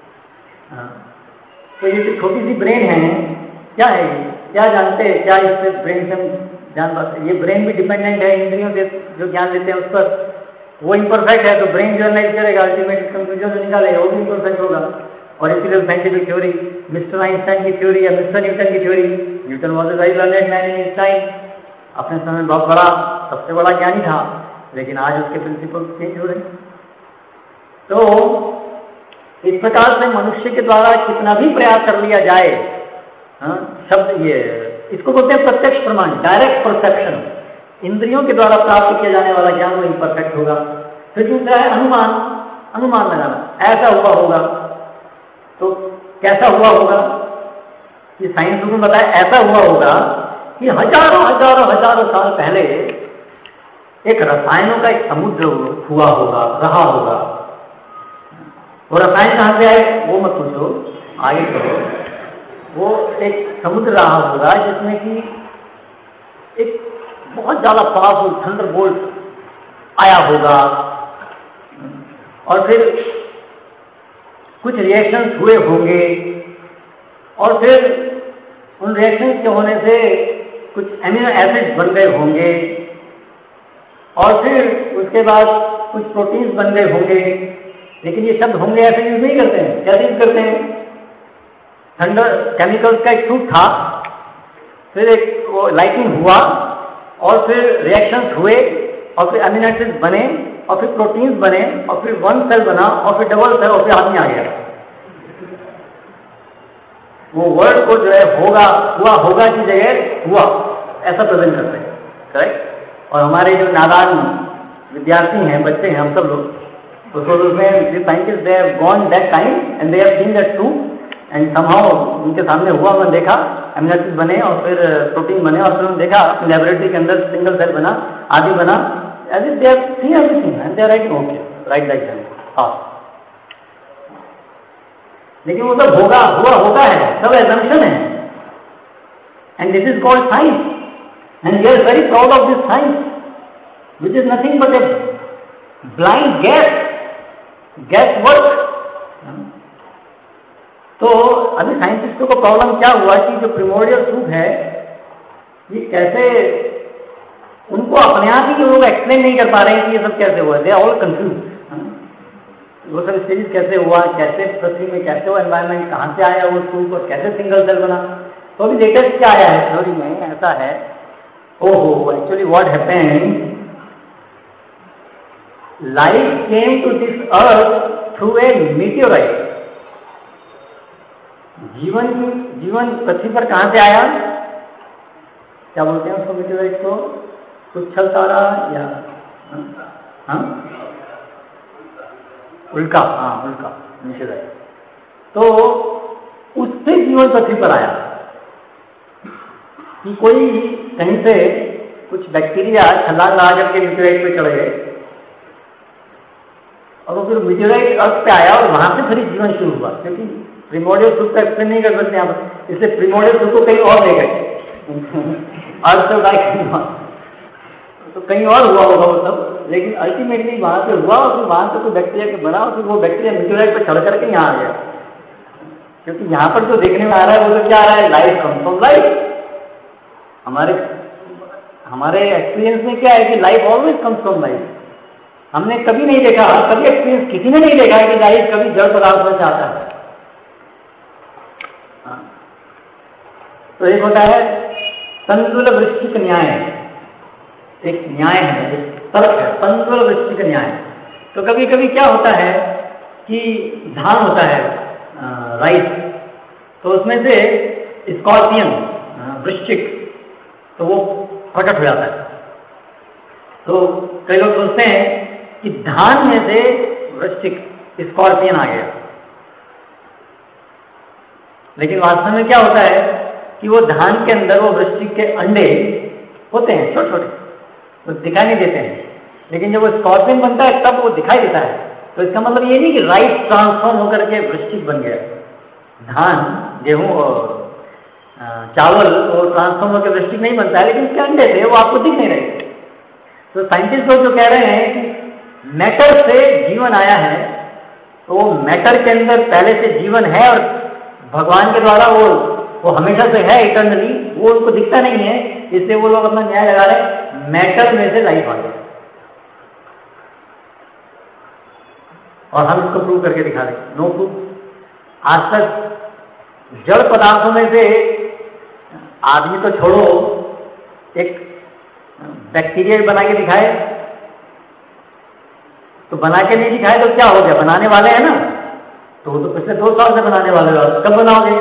तो ये जो छोटी सी ब्रेन है, क्या है ये? क्या जानते हैं? क्या इससे ब्रेन से हम जान पाते हैं? ये ब्रेन भी डिपेंडेंट है इंद्रियों से जो ज्ञान देते हैं उस पर। वो इम्परफेक्ट है तो ब्रेन जो एनालाइज करेगा, अल्टीमेट कंक्लूजन जो निकालेगा वो भी इम्परफेक्ट होगा। और इसीलिए साइंटिफिक थ्योरी, मिस्टर आइंस्टाइन की थ्योरी या मिस्टर न्यूटन की theory, Newton was a very learned man in his time, अपने समय में बहुत बड़ा, सबसे बड़ा ज्ञानी था, लेकिन आज उसके प्रिंसिपल चेंज हो रहे हैं। तो इस प्रकार से मनुष्य के द्वारा कितना भी प्रयास कर लिया जाए, शब्द ये इसको बोलते हैं प्रत्यक्ष प्रमाण, डायरेक्ट परसेप्शन, इंद्रियों के द्वारा प्राप्त किया जाने वाला ज्ञान वो इम्परफेक्ट होगा। फिर दूसरा है अनुमान, अनुमान लगाना, ऐसा हुआ होगा। तो कैसा हुआ होगा? कि साइंस में बताया ऐसा हुआ होगा कि हजारों हजारों हजारों साल पहले एक रसायनों का एक समुद्र हुआ होगा, रहा होगा। वो रसायन कहां से आए वो मत पूछो, आगे करो। वो एक समुद्र रहा होगा जिसमें कि एक बहुत ज्यादा पावरफुल थंडरबोल्ट आया होगा, और फिर कुछ रिएक्शंस हुए होंगे, और फिर उन रिएक्शंस के होने से कुछ एमिनो एसिड्स बन गए होंगे, और फिर उसके बाद कुछ प्रोटीन्स बन गए होंगे। लेकिन ये शब्द होंगे ऐसे यूज नहीं करते हैं। क्या यूज करते हैं? थंडर केमिकल्स का एक सूट था, फिर एक वो लाइटिंग हुआ, और फिर रिएक्शंस हुए, और फिर एमिनो एसिड्स बने, और फिर प्रोटीन्स बने, और फिर वन सेल बना, और फिर डबल सेल, और फिर आदमी आ गया। वो वर्ड को जो है होगा, हुआ होगा की जगह हुआ, ऐसा प्रेजेंट करते हैं, करेक्ट। और हमारे जो नादान विद्यार्थी हैं, बच्चे हैं, हम सब लोग, उसमें scientist they have gone that time and they have seen that true, and somehow उनके सामने हुआ, उन्होंने देखा एमिनो एसिड बने और फिर प्रोटीन बने, और फिर उन्होंने देखा अपनी लेबोरेटरी के अंदर सिंगल सेल बना, आदि बना, as if they have seen everything and they are right, okay right that time. हाँ, लेकिन वो सब होगा, हुआ होगा है, सब एजम्पशन है, and this is called science, and we are very proud of this science which is nothing but a blind guess work. तो अभी साइंटिस्टों को प्रॉब्लम क्या हुआ कि जो प्रिमोर्डियल सूप है ये कैसे, उनको अपने आप ही लोग एक्सप्लेन नहीं कर पा रहे हैं कि ये सब कैसे हुआ, दे आर ऑल कंफ्यूज। वो सब स्टेजेस कैसे हुआ, कैसे पृथ्वी में कैसे वो एनवायरमेंट, कहां से आया वो सूप, और कैसे सिंगल सेल बना। तो अभी लेटेस्ट क्या आया है थ्योरी में, ऐसा है, ओहो actually what happened, life came to this earth through a meteorite. जीवन पृथ्वी पर कहां से आया? क्या बोलते हैं उसको मीटियोराइट को? उच्छल तारा या उल्का, उल्का मीटियोराइट। तो उससे जीवन पृथ्वी पर आया कि कोई कहीं से कुछ बैक्टीरिया छलांग लगा करके मीटियोराइट पे चढ़ गए, और वो फिर मीटियोराइट अर्थ पे आया, और वहां से फिर जीवन शुरू हुआ। क्योंकि प्रिमोर्डियल सूप का एक्सप्लेन नहीं कर सकते यहाँ पर, इसलिए प्रिमोर्डियल सूप को कहीं और ले गए अर्थ से उठा के, तो कहीं और हुआ होगा वो सब, लेकिन अल्टीमेटली वहां से हुआ, और फिर वहां से कोई बैक्टीरिया के बना, और फिर वो बैक्टीरिया मीटियोराइट पर चढ़ करके यहाँ आ गया। क्योंकि यहाँ पर जो देखने में आ रहा है वो तो क्या आ रहा है, लाइफ कम्स फ्रॉम लाइफ। हमारे एक्सपीरियंस में क्या है कि life always comes from life. हमने कभी नहीं देखा, कभी एक्सपीरियंस किसी ने नहीं देखा है कि लाइफ कभी जड़ पदार्थ में से आता है। तो एक होता है तंतुल वृश्चिक न्याय, एक न्याय है, एक तर्क है, तंतुल वृश्चिक न्याय। तो कभी कभी क्या होता है कि धान होता है, राइस, तो उसमें से स्कॉर्पियन, वृश्चिक, तो वो प्रकट हो जाता है। तो कई लोग सोचते हैं कि धान में से वृश्चिक, स्कॉर्पियन आ गया, लेकिन वास्तव में क्या होता है कि वो धान के अंदर वो वृश्चिक के अंडे होते हैं छोटे छोटे, तो दिखाई नहीं देते हैं, लेकिन जब वो स्कॉर्पियन बनता है तब वो दिखाई देता है। तो इसका मतलब ये नहीं कि राइस ट्रांसफॉर्म होकर के वृश्चिक बन गया। धान, गेहूं और चावल वो ट्रांसफॉर्म होकर वृश्चिक नहीं बनता है, लेकिन उसके अंडे थे वो आपको दिख नहीं रहे। तो साइंटिस्ट लोग जो कह रहे हैं कि मैटर से जीवन आया है, तो मैटर के अंदर पहले से जीवन है और भगवान के द्वारा वो हमेशा से है, इटर्नली, वो उनको दिखता नहीं है, इसलिए वो लोग अपना न्याय लगा रहे हैं मैटर में से लाइफ आ गई। और हम इसको प्रूव करके दिखा रहे हैं, नो प्रूफ। आज तक जड़ पदार्थों में से आदमी तो छोड़ो, एक बैक्टीरिया भी बना के दिखाए, तो बना के नहीं दिखाए तो क्या हो गया, बनाने वाले हैं ना, तो वो तो पिछले 2 साल से बनाने वाले हो, कब बनाओगे?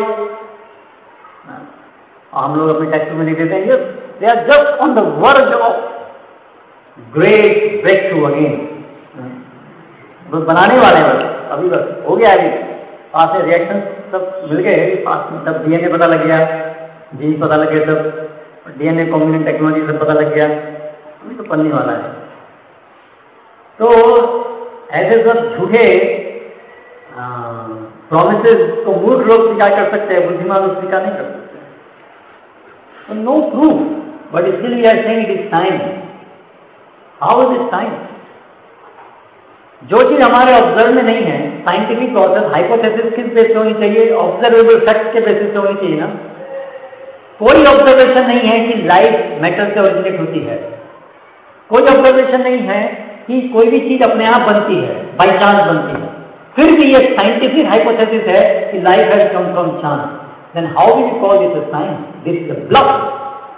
हम लोग अपने टेक्स्ट में लिख देते हैं, they are just on the verge of great breakthrough again. बस बनाने वाले हैं, बस अभी बस हो गया, अभी पास में रिएक्शन सब मिल गए, पास में तब डीएनए पता लग गया, जीन पता लग गया, तब डीएनए कॉम्बिनेंट टेक्नोलॉजी सब पता लग गया, अभी तो बनने वाला है। तो ऐसे सब झूठे प्रोमिसेस को मूर्ख लोग स्वीकार कर सकते हैं, बुद्धिमान लोग स्वीकार नहीं कर सकते। तो no proof, but still we are saying it is science. How is it science? जो चीज हमारे ऑब्जर्व में नहीं है, साइंटिफिक प्रोसेस, हाइपोथेसिस किस बेस पे होनी चाहिए? ऑब्जर्वेबल फैक्ट के बेसिस पे होनी चाहिए ना। कोई ऑब्जर्वेशन नहीं है कि लाइफ मैटर से ओरिजिनेट होती है, कोई ऑब्जर्वेशन नहीं है कि कोई भी चीज अपने आप बनती है, बाई चांस बनती है। फिर भी ये साइंटिफिक हाइपोथेसिस है कि life has come from chance, then how will you call this a science? This is a bluff.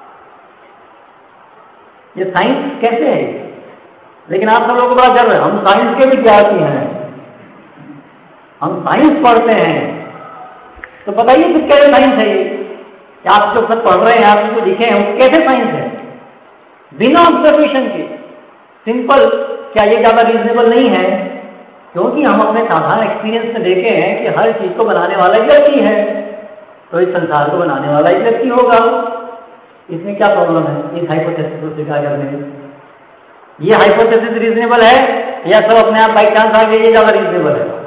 ये साइंस कैसे है? लेकिन आप सब लोगों को बड़ा गर्व है, हम साइंस के विद्यार्थी हैं, हम साइंस पढ़ते हैं। तो बताइए फिर कैसे साइंस है ये? आप जो सब पढ़ रहे हैं, आप जो लिखे हैं, वो कैसे साइंस है? बिना ऑब्जर्वेशन के, सिंपल। क्या ये ज्यादा रीजनेबल नहीं है? क्योंकि हम अपने साधारण एक्सपीरियंस में देखे हैं कि हर चीज को बनाने वाला एक व्यक्ति है, तो इस संसार को बनाने वाला एक व्यक्ति होगा। इसमें क्या प्रॉब्लम है इस हाइपोथेसिस को स्वीकार करने में? ये हाइपोथेसिस रीजनेबल है या सब अपने आप बाई चांस आ गए, ये ज्यादा रीजनेबल है?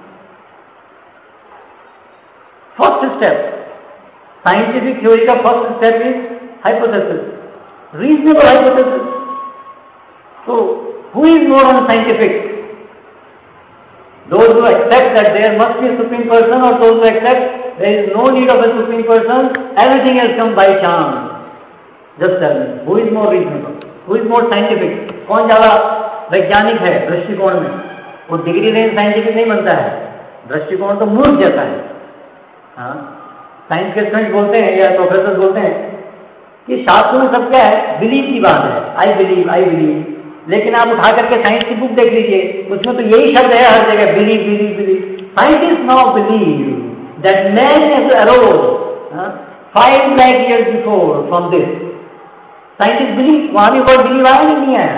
फर्स्ट स्टेप, साइंटिफिक थ्योरी का first step is hypothesis, reasonable hypothesis. So, who is more on scientific? Those who accept that there must be a supreme person, or those who accept there is no need of a supreme person, everything else comes by chance? Just tell me, who is more reasonable? Who is more scientific? कौन ज्यादा वैज्ञानिक है दृष्टिकोण में? वो degree range scientific नहीं बनता है, दृष्टिकोण तो मूर्ख जैसा है। हाँ, साइंस के स्टूडेंट बोलते हैं या प्रोफेसर बोलते हैं कि शास्त्र में सब क्या है, बिलीव की बात है, आई बिलीव। लेकिन आप उठा करके साइंस की बुक देख लीजिए, उसमें तो यही शब्द है हर जगह, believe. Scientist now believe that man has arose 5 lakh years before from this. Scientist believe, वहां भी वर्ड बिलीव आया नहीं आया।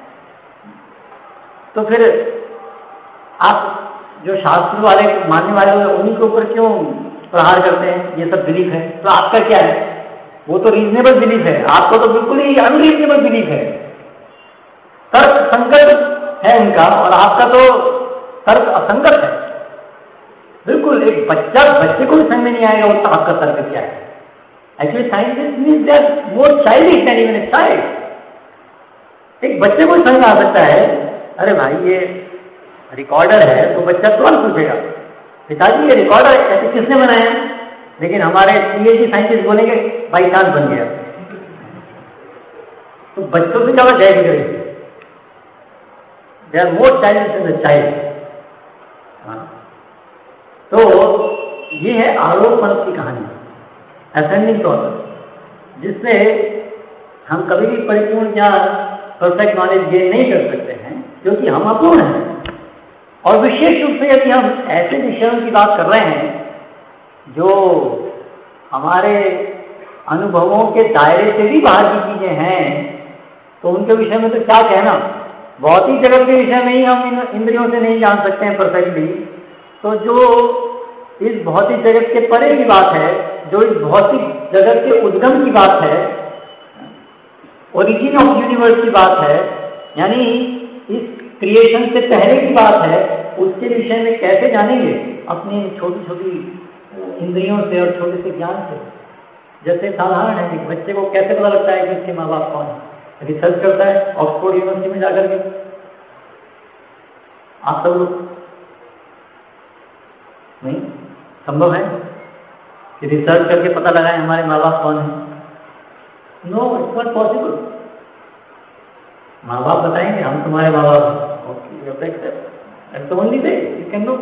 तो फिर आप जो शास्त्र वाले मानने वाले हैं, उन्हीं के ऊपर क्यों प्रहार करते हैं? ये सब बिलीफ है, तो आपका क्या है? वो तो रीजनेबल बिलीफ है, आपको तो बिल्कुल ही अनरीजनेबल बिलीफ है, तर्क संगत है उनका, और आपका तो तर्क असंगत है। बिल्कुल एक बच्चे को भी समझ में नहीं आएगा वो आपका तर्क क्या है। Actually scientist means they are more childish than even a child. एक बच्चे को समझ आ सकता है, अरे भाई ये रिकॉर्डर है, तो बच्चा तुरंत पूछेगा पिताजी ये रिकॉर्डर ऐसे किसने बनाया? लेकिन हमारे पीएचडी साइंटिस्ट बोलेंगे बाई चांस बन गया। तो बच्चों से ज्यादा जय करेंगे, they are more child than the child. तो ये है आरोपण की कहानी, असेंडिंग प्रोसेस, जिससे हम कभी भी परिपूर्ण ज्ञान, परफेक्ट नॉलेज गेन नहीं कर सकते हैं, क्योंकि हम अपूर्ण हैं। और विशेष रूप से यदि हम ऐसे विषयों की बात कर रहे हैं जो हमारे अनुभवों के दायरे से भी बाहर की चीजें हैं, तो उनके विषय में तो क्या कहना। भौतिक जगत के विषय में ही हम इंद्रियों से नहीं जान सकते हैं परफेक्टली, तो जो इस भौतिक जगत के परे की बात है, जो इस भौतिक जगत के उद्गम की बात है, ओरिजिन ऑफ यूनिवर्स की बात है, यानी इस क्रिएशन से पहले की बात है, उसके विषय में कैसे जानेंगे? अपनी छोटी छोटी इंद्रियों से और छोटे से ज्ञान से। जैसे साधारण है, एक बच्चे को कैसे पता लगता है कि उसके माँ बाप कौन है? रिसर्च करता है ऑक्सफोर्ड यूनिवर्सिटी में जाकर के। आप सब लोग नहीं संभव है कि रिसर्च करके पता लगाएं हमारे माँ बाप कौन है? No, it's not possible. माँ बाप बताएंगे हम तुम्हारे माँ बाप हैं, okay, only way you can know,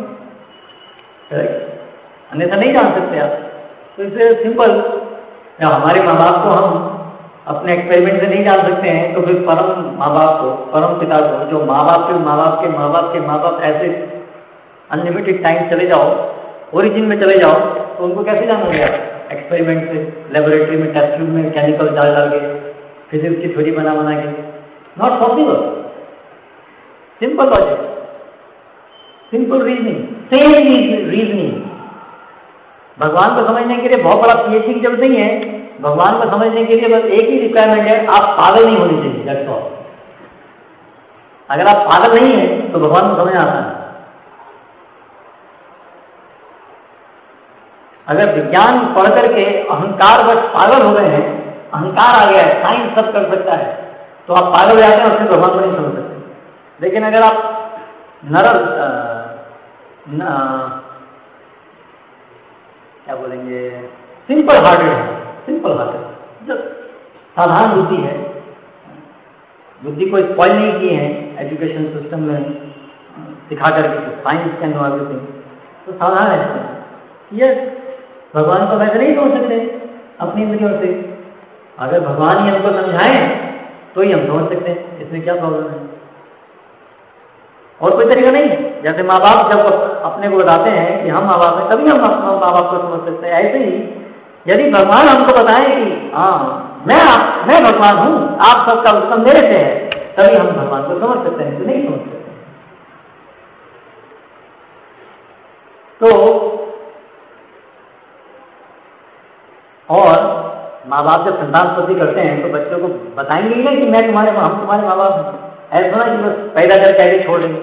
अन्यथा नहीं जान सकते आप। तो इससे सिंपल, हमारे माँ बाप को हम अपने एक्सपेरिमेंट से नहीं जान सकते हैं, तो फिर परम माँ बाप को, परम पिता को, जो माँ बाप के माँ बाप के माँ बाप के माँ बाप, ऐसे अनलिमिटेड टाइम चले जाओ, ओरिजिन में चले जाओ, तो उनको कैसे जानोगे आप? एक्सपेरिमेंट से, लेबोरेटरी में, टेस्ट ट्यूब में केमिकल डाल डाल के, फिजिक्स की थ्योरी बना बना के, not possible. Simple logic, simple reasoning, same reasoning. भगवान को समझने के लिए बहुत बड़ा पीएचडी की जरूरत नहीं है। भगवान को समझने के लिए बस एक ही रिक्वायरमेंट है, आप पागल नहीं होने चाहिए, दैट्स ऑल। अगर आप पागल नहीं है तो भगवान को समझ आता है। अगर विज्ञान पढ़ करके अहंकार बस पागल हो गए हैं, अहंकार आ गया है, साइंस सब कर सकता है, तो आप पागल हो जाते हैं और फिर भगवान को नहीं समझ सकते। लेकिन अगर आप क्या बोलेंगे, सिंपल हार्टेड है, सिंपल हार्टेड, जब साधारण बुद्धि है, बुद्धि को स्पॉइल नहीं किए हैं एजुकेशन सिस्टम में सिखा करके, साइंस कैन नो एवरीथिंग, तो साधारण है ये। भगवान को वैसे नहीं समझ सकते अपनी इंद्रियों से। अगर भगवान ही हमको समझाएं तो ही हम समझ सकते हैं, इसमें क्या प्रॉब्लम है? और कोई तरीका नहीं है। जैसे माँ बाप जब अपने को बताते हैं कि हम माँ बाप हैं, तभी हम अपने माँ बाप को समझ सकते हैं। ऐसे ही यदि भगवान हमको बताएं कि हाँ मैं भगवान हूं, आप सबका उत्तम मेरे से है, तभी हम भगवान को समझ सकते हैं, तो नहीं समझ सकते। तो और माँ बाप जब संतान उत्पत्ति करते हैं तो बच्चों को बताएंगे ही ना कि हम तुम्हारे माँ बाप हैं। ऐसा ना कि बस पैदा करके आगे छोड़ देंगे।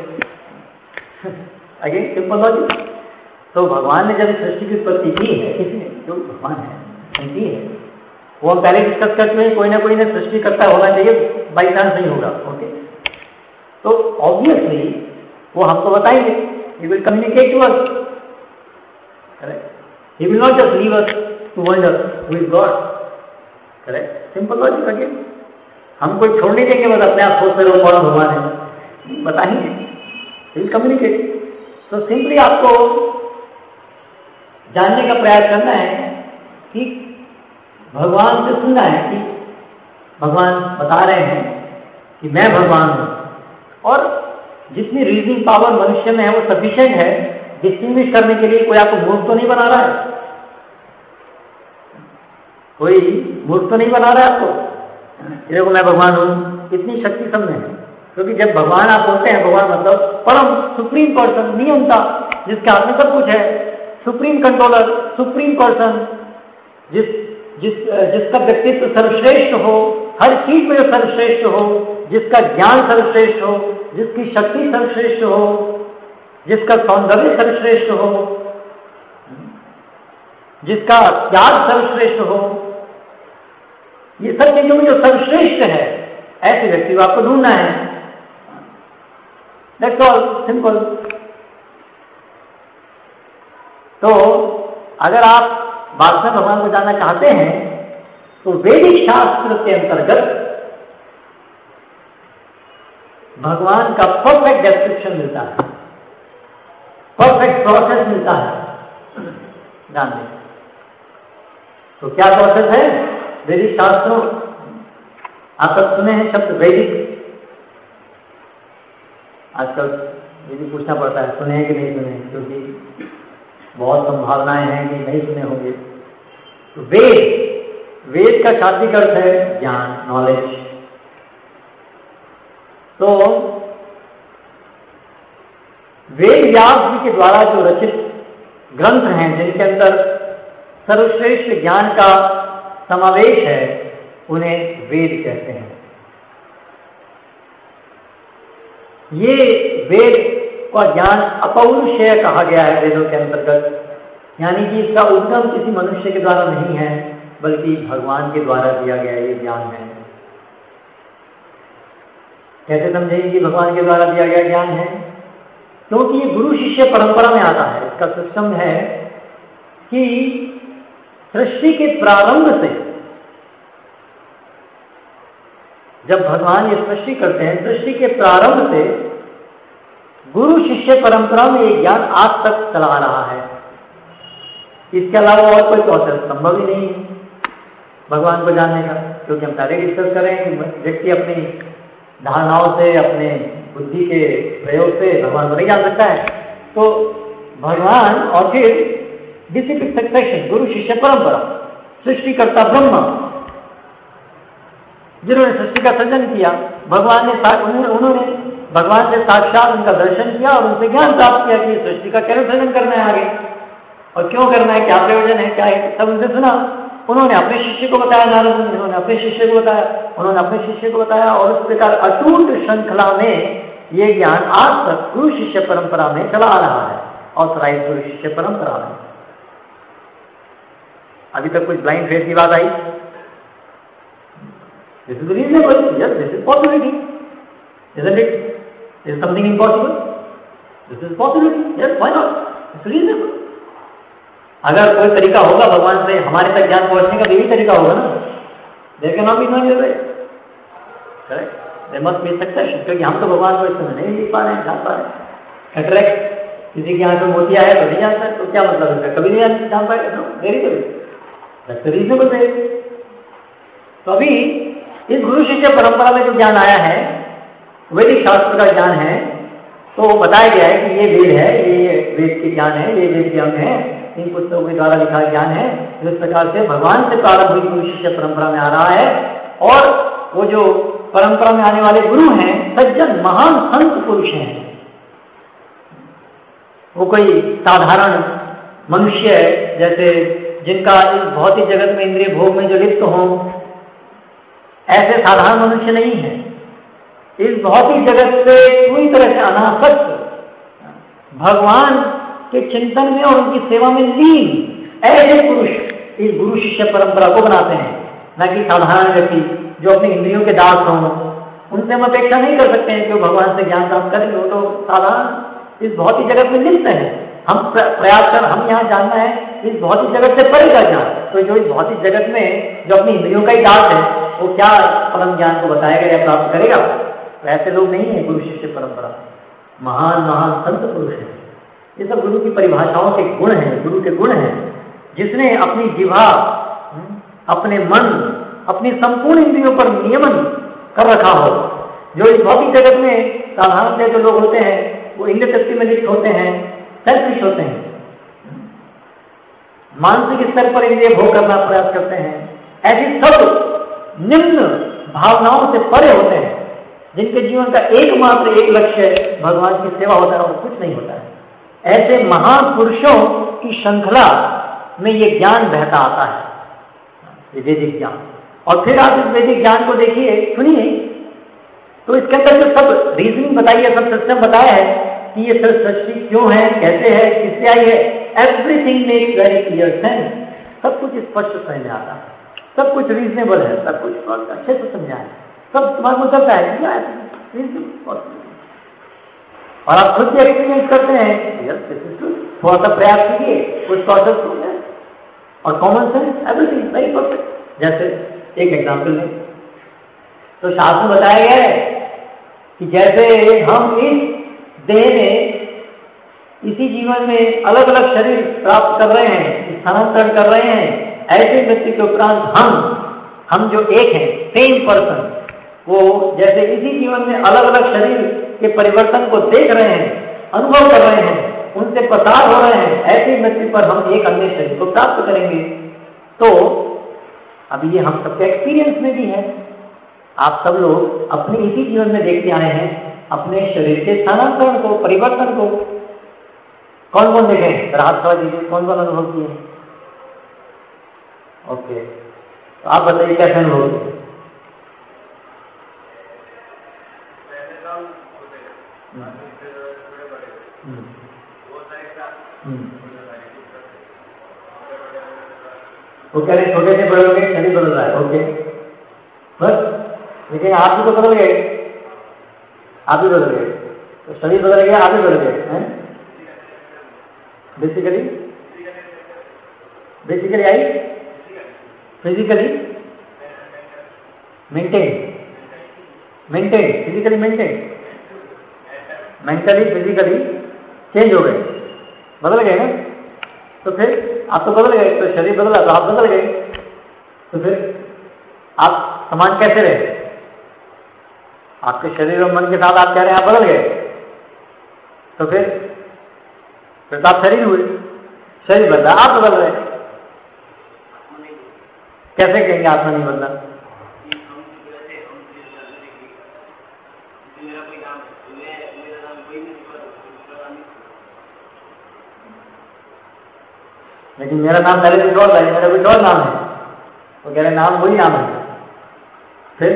Again simple logic. तो भगवान ने जब सृष्टि की उत्पत्ति की है, किसने? जो भगवान है, की है, वो हम पहले डिस्कस कर चुके हैं। कोई ना कोई ने सृष्टि करता होना चाहिए, बाई चांस नहीं होगा। ओके, तो ऑब्वियसली वो हमको बताएंगे, he will communicate to us, correct? He will not just leave us to wonder who is God, correct? Simple logic. Again हम कोई छोड़ नहीं देंगे, बस अपने आप सोचते रहो कौन भगवान है, बताएंगे, ही विल कम्युनिकेट। तो सिंपली आपको जानने का प्रयास करना है कि भगवान से सुनना है कि भगवान बता रहे हैं कि मैं भगवान हूं, और जितनी रीजनिंग पावर मनुष्य में है वो सफिशिएंट है डिस्टिंग्विश करने के लिए। कोई आपको मूर्ख तो नहीं बना रहा है, कोई मूर्ख तो नहीं बना रहा है आपको। देखो मैं भगवान हूं, इतनी शक्ति सब में है। क्योंकि जब भगवान आप बोलते हैं, भगवान मतलब परम सुप्रीम पर्सन, नियंता, जिसके हाथ में सब कुछ है, सुप्रीम कंट्रोलर, सुप्रीम पर्सन, जिसका व्यक्तित्व सर्वश्रेष्ठ हो, हर चीज में जो सर्वश्रेष्ठ हो, जिसका ज्ञान सर्वश्रेष्ठ हो, जिसकी शक्ति सर्वश्रेष्ठ हो, जिसका सौंदर्य सर्वश्रेष्ठ हो, जिसका त्याग सर्वश्रेष्ठ हो, ये सब चीजों में जो सर्वश्रेष्ठ है, ऐसे व्यक्ति को आपको ढूंढना है। That's all, simple. तो अगर आप वास्तव में भगवान को जानना चाहते हैं तो वैदिक शास्त्र के अंतर्गत भगवान का परफेक्ट डिस्क्रिप्शन मिलता है, परफेक्ट प्रोसेस मिलता है जानने। तो क्या प्रोसेस है वैदिक शास्त्रों? आप सब सुने हैं शब्द वैदिक? आजकल ये भी पूछना पड़ता है, सुने हैं कि नहीं सुने, क्योंकि बहुत संभावनाएं हैं कि नहीं सुने होंगे। तो वेद का शाब्दिक अर्थ है ज्ञान, नॉलेज। तो वेद व्यास जी के द्वारा जो रचित ग्रंथ हैं, जिनके अंदर सर्वश्रेष्ठ ज्ञान का समावेश है, उन्हें वेद कहते हैं। ये वेद का ज्ञान अपौरुषेय कहा गया है वेदों के अंतर्गत, यानी कि इसका उद्गम किसी मनुष्य के द्वारा नहीं है बल्कि भगवान के द्वारा दिया गया ये ज्ञान है। कैसे समझेंगे कि भगवान के द्वारा दिया गया ज्ञान है? क्योंकि ये गुरु शिष्य परंपरा में आता है। इसका सिस्टम है कि सृष्टि के प्रारंभ से, जब भगवान ये सृष्टि करते हैं, सृष्टि के प्रारंभ से गुरु शिष्य परंपरा में ये ज्ञान आज तक चला आ रहा है। इसके अलावा और कोई प्रोसेस संभव ही नहीं है भगवान को जानने का, क्योंकि हम पहले डिस्कस करें कि व्यक्ति अपनी धारणाओं से, अपने बुद्धि के प्रयोग से भगवान को नहीं जान सकता है। तो भगवान और फिर डिसिप्लिन सक्सेशन, गुरु शिष्य परंपरा, सृष्टिकर्ता ब्रह्मा जिन्होंने सृष्टि का सृजन किया, भगवान ने उन्होंने भगवान से साक्षात उनका दर्शन किया और उनसे ज्ञान प्राप्त किया कि सृष्टि का कैसे सृजन करना है आगे और क्यों करना है, क्या प्रयोजन है, क्या है, सब उनसे सुना। उन्होंने अपने शिष्य को बताया, नारद मुनि उन्होंने अपने शिष्य को बताया, उन्होंने अपने शिष्य को बताया, और इस प्रकार अटूट श्रृंखला में ये ज्ञान आज तक गुरु शिष्य परंपरा में चला आ रहा है, ऑथराइज्ड गुरु शिष्य परंपरा में। अभी तक कुछ ब्लाइंड फेथ की बात आई? This is reasonable, yes, this is possibility, isn't it? Is something impossible? This is possibility, yes, why not? It's reasonable. अगर कोई तरीका होगा भगवान से हमारे तक ज्ञान पहुंचने का, भी तरीका होगा ना। There cannot be no other way. Correct? There must be succession, क्योंकि हम तो भगवान को इस समय नहीं देख पा रहे हैं, जान पा रहे हैं। कैटरेक्ट, किसी के यहाँ पे मोतिया है तो नहीं जानता, तो क्या मतलब है, कभी नहीं जान पाएगा ना, very good, that's reasonable way. तो अभी इस गुरु शिष्य परंपरा में जो ज्ञान आया है, वैदिक शास्त्र का ज्ञान है, तो बताया गया है कि ये वेद है, ये वेद के ज्ञान है, ये वेद के अंग है, इन पुस्तकों के द्वारा लिखा ज्ञान है। इस प्रकार से भगवान से प्रारंभ हुई गुरु शिष्य परंपरा में आ रहा है, और वो जो परंपरा में आने वाले गुरु हैं, सज्जन महान संत पुरुष हैं। वो कोई साधारण मनुष्य है, जैसे जिनका इस भौतिक जगत में इंद्रिय भोग में जो लिप्त हों, ऐसे साधारण मनुष्य नहीं है। इस भौतिक जगत से पूरी तरह से अनासक्त, भगवान के चिंतन में और उनकी सेवा में लीन ऐसे पुरुष इस गुरु शिष्य परंपरा को बनाते हैं, न कि साधारण व्यक्ति जो अपने इंद्रियों के दास हों। उनसे हम अपेक्षा नहीं कर सकते हैं कि वो भगवान से ज्ञान प्राप्त करेंगे, वो तो साधारण इस भौतिक जगत में लिप्त है। हम प्रयास कर, हम यहाँ जानना है इस भौतिक जगत से परे का ज्ञान। तो जो इस भौतिक जगत में जो अपनी इंद्रियों का ही दास है, वो क्या परम ज्ञान को बताएगा या प्राप्त करेगा? ऐसे लोग नहीं है गुरु शिष्य परंपरा। महान महान संत पुरुष हैं। ये सब गुरु की परिभाषाओं के गुण हैं, गुरु के गुण हैं। जिसने अपनी जिह्वा, अपने मन, अपनी संपूर्ण इंद्रियों पर नियमन कर रखा हो। जो इस भौतिक जगत में साधारण से जो लोग होते हैं, वो इंद्रिय तृप्ति में लिप्त होते हैं, सेल्फिश होते हैं, मानसिक स्तर पर इंद्रिय भोग करना प्रयास करते हैं। ऐसी सब निम्न भावनाओं से परे होते हैं, जिनके जीवन का एकमात्र एक लक्ष्य भगवान की सेवा होता है और कुछ नहीं होता है। ऐसे महान पुरुषों की श्रृंखला में ये ज्ञान बहता आता है, ये वैदिक ज्ञान। और फिर आप इस वैदिक ज्ञान को देखिए, सुनिए, तो इसके अंदर जो सब रीजनिंग बताई है, सब सिस्टम बताया है कि ये सब सृष्टि क्यों है, कैसे है, किससे आई है, everything makes very clear sense. सब कुछ स्पष्ट समझ में आता है, सब कुछ रीजनेबल है, सब कुछ बहुत अच्छे से समझा है, सब तुम्हारे को चलता है। और आप खुद भी एक्सपीरियंस करते हैं, यस दिस इज ट्रू। थोड़ा सा प्रयास कीजिए, कुछ प्रोसेस हो जाए, और common sense everything very perfect. जैसे एक एग्जाम्पल लें, तो शास्त्र में बताया गया है कि जैसे हम इस देह में, इसी जीवन में अलग अलग शरीर प्राप्त कर रहे हैं, स्थानांतरण कर रहे हैं, ऐसे मृत्यु के उपरांत हम जो एक हैं, सेम पर्सन, वो जैसे इसी जीवन में अलग अलग शरीर के परिवर्तन को देख रहे हैं, अनुभव कर रहे हैं, उनसे प्रसार हो रहे हैं, ऐसी मृत्यु पर हम एक अन्य शरीर को प्राप्त करेंगे। तो अभी ये हम सबके एक्सपीरियंस में भी है। आप सब लोग अपने इसी जीवन में देखते आए हैं अपने शरीर के स्थानांतरण को, परिवर्तन को। कौन कौन देखे? राहत थोड़ा दीजिए, कौन कौन अनुभव किए? ओके, तो आप बताइए कैसे अनुभव किए? वो कह रहे छोटे से बड़े हो गए, शरीर बदल रहा है, ओके बस। लेकिन आप भी तो बदल गए, आप भी बदल गए, तो शरीर बदल गया, आप भी बदल गए हैं। Basically I physically maintain, physically maintain, mentally physically change हो गए, बदल गए ना। तो फिर आप तो बदल गए, तो शरीर बदला तो आप बदल गए, तो फिर आप समान कैसे रहे? आपके शरीर और मन के साथ आप कह रहे हैं आप बदल गए, तो फिर तो आप शरीर हुए, शरीर बदला, आप बदल रहे, कैसे कहेंगे आत्मा नहीं बदला? लेकिन मेरा नाम पहले कुछ और था, मेरा कुछ और नाम है, वो कह रहे नाम वही नाम है। फिर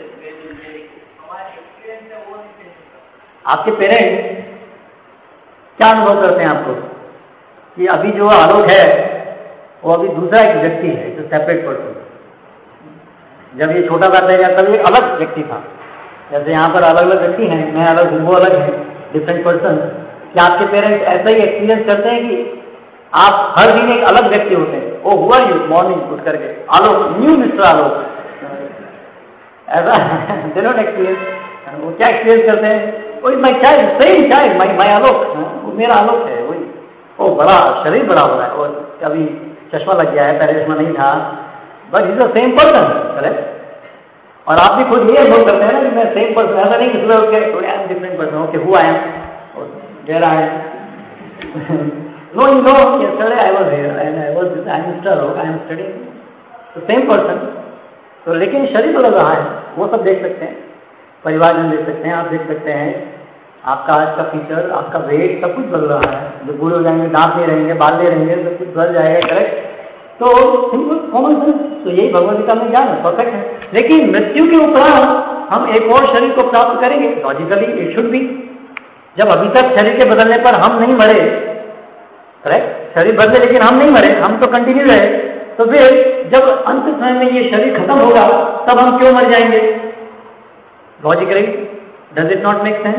आपके पेरेंट्स क्या अनुभव करते हैं आपको कि अभी जो आलोक है वो अभी दूसरा एक व्यक्ति है, जो सेपरेट पर्सन। जब ये छोटा था तब ये अलग व्यक्ति था, जैसे यहाँ पर अलग अलग व्यक्ति हैं, मैं अलग हूँ, वो अलग है, डिफरेंट पर्सन। क्या आपके पेरेंट्स ऐसा ही एक्सपीरियंस करते हैं कि आप हर दिन एक अलग व्यक्ति होते हैं? ओ हुआ यू मॉर्निंग उठ करके आलोक, न्यू मिस्टर आलोक, ऐसा दोनों एक्सपीरियंस। वो क्या एक्सपीरियंस करते हैं? वही my child, same child, my Alok, वो मेरा आलोक है, वही। ओ बड़ा शरीर बड़ा हो रहा है, और अभी चश्मा लग गया है, पहले चश्मा नहीं था, but is the same person, correct. और आप भी खुद ये अनुभव करते हैं ना कि मैं सेम पर्सन, ऐसा नहीं कि सुबह उठ के थोड़े I am different person, okay who I am, there I am. No, you know, yesterday I was here and I am Mr. Alok, I am studying the same person. तो लेकिन शरीर बदल रहा है, वो सब देख सकते हैं, परिवारजन देख सकते हैं, आप देख सकते हैं, आपका आज का फीचर, आपका वेट, सब कुछ बदल रहा है। जो बूढ़े हो जाएंगे, दांत नहीं रहेंगे, बाल नहीं रहेंगे, सब कुछ बदल जाएगा, करेक्ट। तो सिंपल कॉमन सेंस, तो यही भगवद्गीता में ज्ञान है, परफेक्ट है। लेकिन मृत्यु के उपरांत हम एक और शरीर को प्राप्त करेंगे, लॉजिकली इट शुड बी। जब अभी तक शरीर के बदलने पर हम नहीं मरे, करेक्ट, शरीर बदले लेकिन हम नहीं मरे, हम तो कंटिन्यू रहे, तो फिर जब अंत समय में ये शरीर खत्म होगा तब हम क्यों मर जाएंगे? Logically does it not make sense?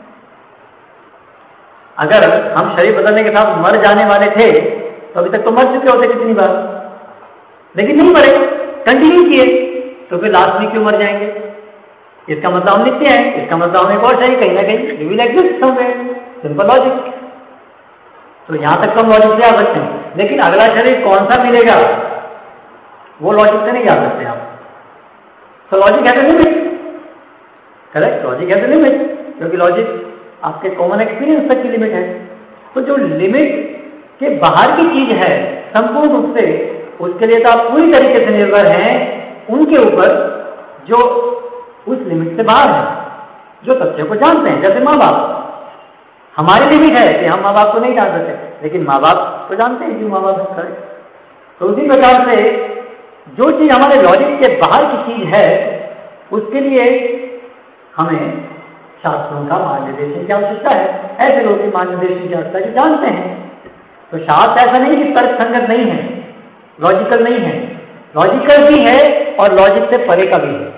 अगर हम शरीर बदलने के साथ मर जाने वाले थे तो अभी तक तो मर चुके होते कितनी बार, लेकिन नहीं मरे, कंटिन्यू किए, तो फिर लास्ट में क्यों मर जाएंगे? इसका मतलब हम नित्य हैं, इसका मतलब हम एक और शरीर कहीं ना कहीं we will exist somewhere, simple logic. तो यहां तक तो हम लॉजिक से आ सकते हैं, लेकिन अगला शरीर कौन सा मिलेगा वो लॉजिक से नहीं जा सकते आप। तो लॉजिक है तो लिमिट, करेक्ट, लॉजिक है तो लिमिट, क्योंकि लॉजिक आपके कॉमन एक्सपीरियंस तक की लिमिट है। तो जो लिमिट के बाहर की चीज है संपूर्ण रूप से, उसके लिए तो आप पूरी तरीके से निर्भर हैं उनके ऊपर जो उस लिमिट से बाहर है, जो तथ्य को जानते हैं। जैसे माँ बाप, हमारी लिमिट है कि हम माँ बाप को नहीं जान सकते, लेकिन माँ बाप को जानते हैं कि माँ बाप करें। तो उसी प्रकार से जो चीज हमारे लॉजिक के बाहर की चीज है, उसके लिए हमें शास्त्रों का मार्गदर्शन की आवश्यकता है। ऐसे लोग भी मार्गदर्शन की आवश्यकता है, जानते हैं। तो शास्त्र ऐसा नहीं कि तर्क संगत नहीं है, लॉजिकल नहीं है, लॉजिकल भी है और लॉजिक से परे का भी है।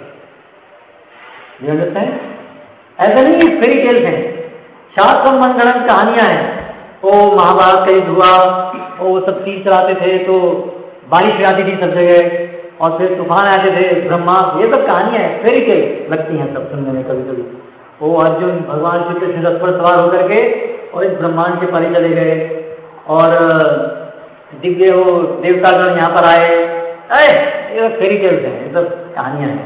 ऐसा नहीं कि फेरी टेल्स हैं, शास्त्र मनगढ़ंत कहानियां हैं। ओ महाभारत का युद्ध हुआ, वो सब तीर चलाते थे तो बारिश आती थी सब जगह, और फिर तूफान आते थे, ब्रह्मा, ये सब कहानियां हैं, फेरी टेल लगती हैं सब सुनने में कभी कभी। वो अर्जुन भगवान श्री कृष्ण रथ पर सवार होकर के और इस ब्रह्मांड के परे चले गए, और दिव्य वो देवतागण यहाँ पर आए, ये फेरी टेल्स हैं, ये सब कहानियां हैं।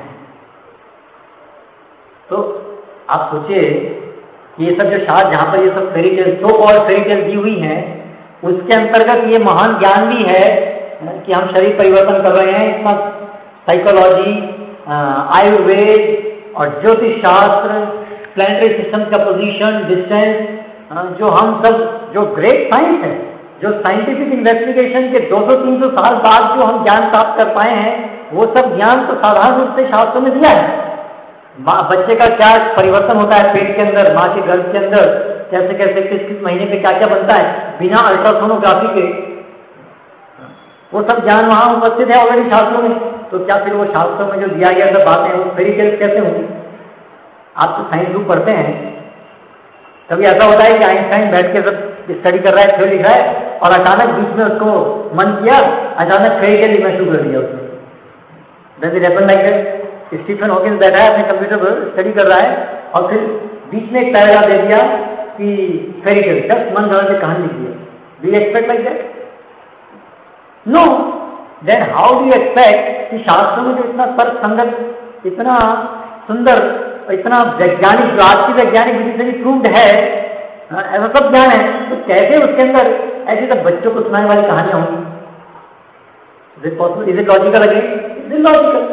तो आप सोचिए ये सब जो शास्त्र जहाँ पर ये सब फेरी टेल, सो और फेरी टेल दी हुई हैं, उसके अंतर्गत ये महान ज्ञान भी है कि हम शरीर परिवर्तन कर रहे हैं। इसका साइकोलॉजी, आयुर्वेद और ज्योतिष शास्त्र, प्लैनेटरी सिस्टम का पोजीशन, डिस्टेंस, जो हम सब, जो ग्रेट साइंस है, जो साइंटिफिक इन्वेस्टिगेशन के 200-300 साल बाद जो हम ज्ञान प्राप्त कर पाए हैं, वो सब ज्ञान तो साधारण रूप से शास्त्रों में दिया है। बच्चे का क्या परिवर्तन होता है पेट के अंदर, माँ के गर्भ के अंदर, कैसे कैसे किस किस महीने पे क्या क्या बनता है बिना अल्ट्रासोनोग्राफी के, वो सब ज्ञान वहां उपस्थित है ऑलरेडी शास्त्रों में। तो क्या फिर वो शास्त्रों में जो दिया गया सब बातें वो फेरी टेल्स कैसे होंगी? आप तो साइंस बुक पढ़ते हैं, कभी ऐसा होता है कि आइंस्टाइन बैठ के सब स्टडी कर रहा है, थ्योरी लिख रहा है और अचानक बीच में उसको मन किया, अचानक फेरी टेल लिखना शुरू कर दिया उसने। Does it happen like that? Stephen Hawkins बैठा है अपने कंप्यूटर पर स्टडी कर रहा है और फिर बीच में एक पैराग्राफ दे दिया कि फेरी टेल, जस्ट मन भर से कहानी लिख दिया। Do you expect like that? No. Then how do you expect कि शास्त्रों में जो इतना तर्क संगत, इतना सुंदर, इतना वैज्ञानिक, जो आज की वैज्ञानिक विधि से भी प्रूव्ड है, ऐसा सब ज्ञान है, तो कैसे उसके अंदर ऐसी सब बच्चों को सुनाने वाली कहानियां होंगी? Is it possible? Is it logical? Again is it logical?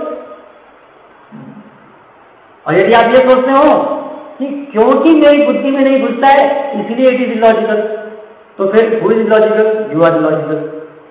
और यदि आप ये सोचते हो कि क्योंकि मेरी बुद्धि में नहीं घुसता है इसलिए इट इज इलॉजिकल, तो फिर who is logical? You are logical.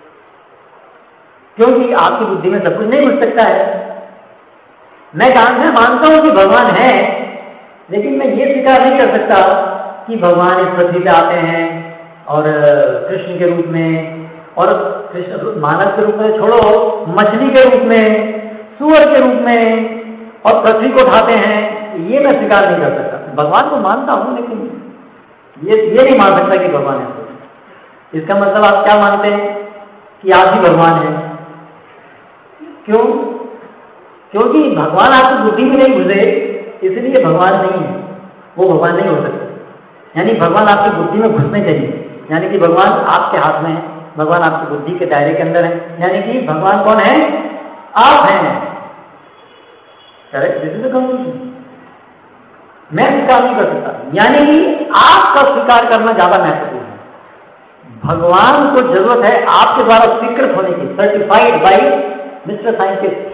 क्योंकि आपकी बुद्धि में सब कुछ नहीं घुस सकता है। मैं मानता हूं कि भगवान है, लेकिन मैं ये स्वीकार नहीं कर सकता कि भगवान इस पृथ्वी पे आते हैं और कृष्ण के रूप में, और कृष्ण मानव के रूप में छोड़ो, मछली के रूप में, सूअर के रूप में, और पृथ्वी को उठाते हैं। ये मैं स्वीकार नहीं कर सकता। भगवान को मानता हूं, लेकिन ये नहीं मान सकता कि भगवान है। इसका मतलब आप क्या मानते हैं? कि आप ही भगवान हैं। क्यों? क्योंकि भगवान आपकी बुद्धि में नहीं घुसे इसलिए भगवान नहीं है, वो भगवान नहीं हो सकता। यानी भगवान आपकी बुद्धि में घुसने चाहिए, यानी कि भगवान आपके हाथ में है, भगवान आपकी बुद्धि के दायरे के अंदर है, यानी कि भगवान कौन है? आप हैं। Correct? This is the conclusion. मैं स्वीकार नहीं कर सकता, यानी कि आपका स्वीकार करना ज्यादा महत्वपूर्ण है। भगवान को जरूरत है आपके द्वारा स्वीकृत होने की, certified by mister scientist.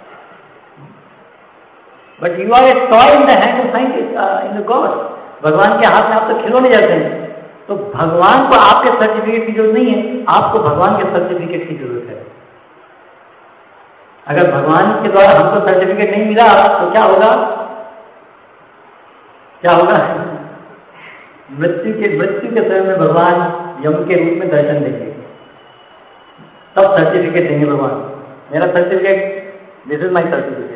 But you are a toy in the hand of scientist, in the God. भगवान के हाथ में आप तो खिलौने जाते हैं। तो भगवान को आपके सर्टिफिकेट की जरूरत नहीं है, आपको भगवान के सर्टिफिकेट की जरूरत है। अगर भगवान के द्वारा हमको सर्टिफिकेट नहीं मिला तो क्या होगा? क्या होगा? मृत्यु के समय में भगवान यम के रूप में दर्शन देंगे, तब सर्टिफिकेट देंगे भगवान। मेरा certificate, this is my certificate,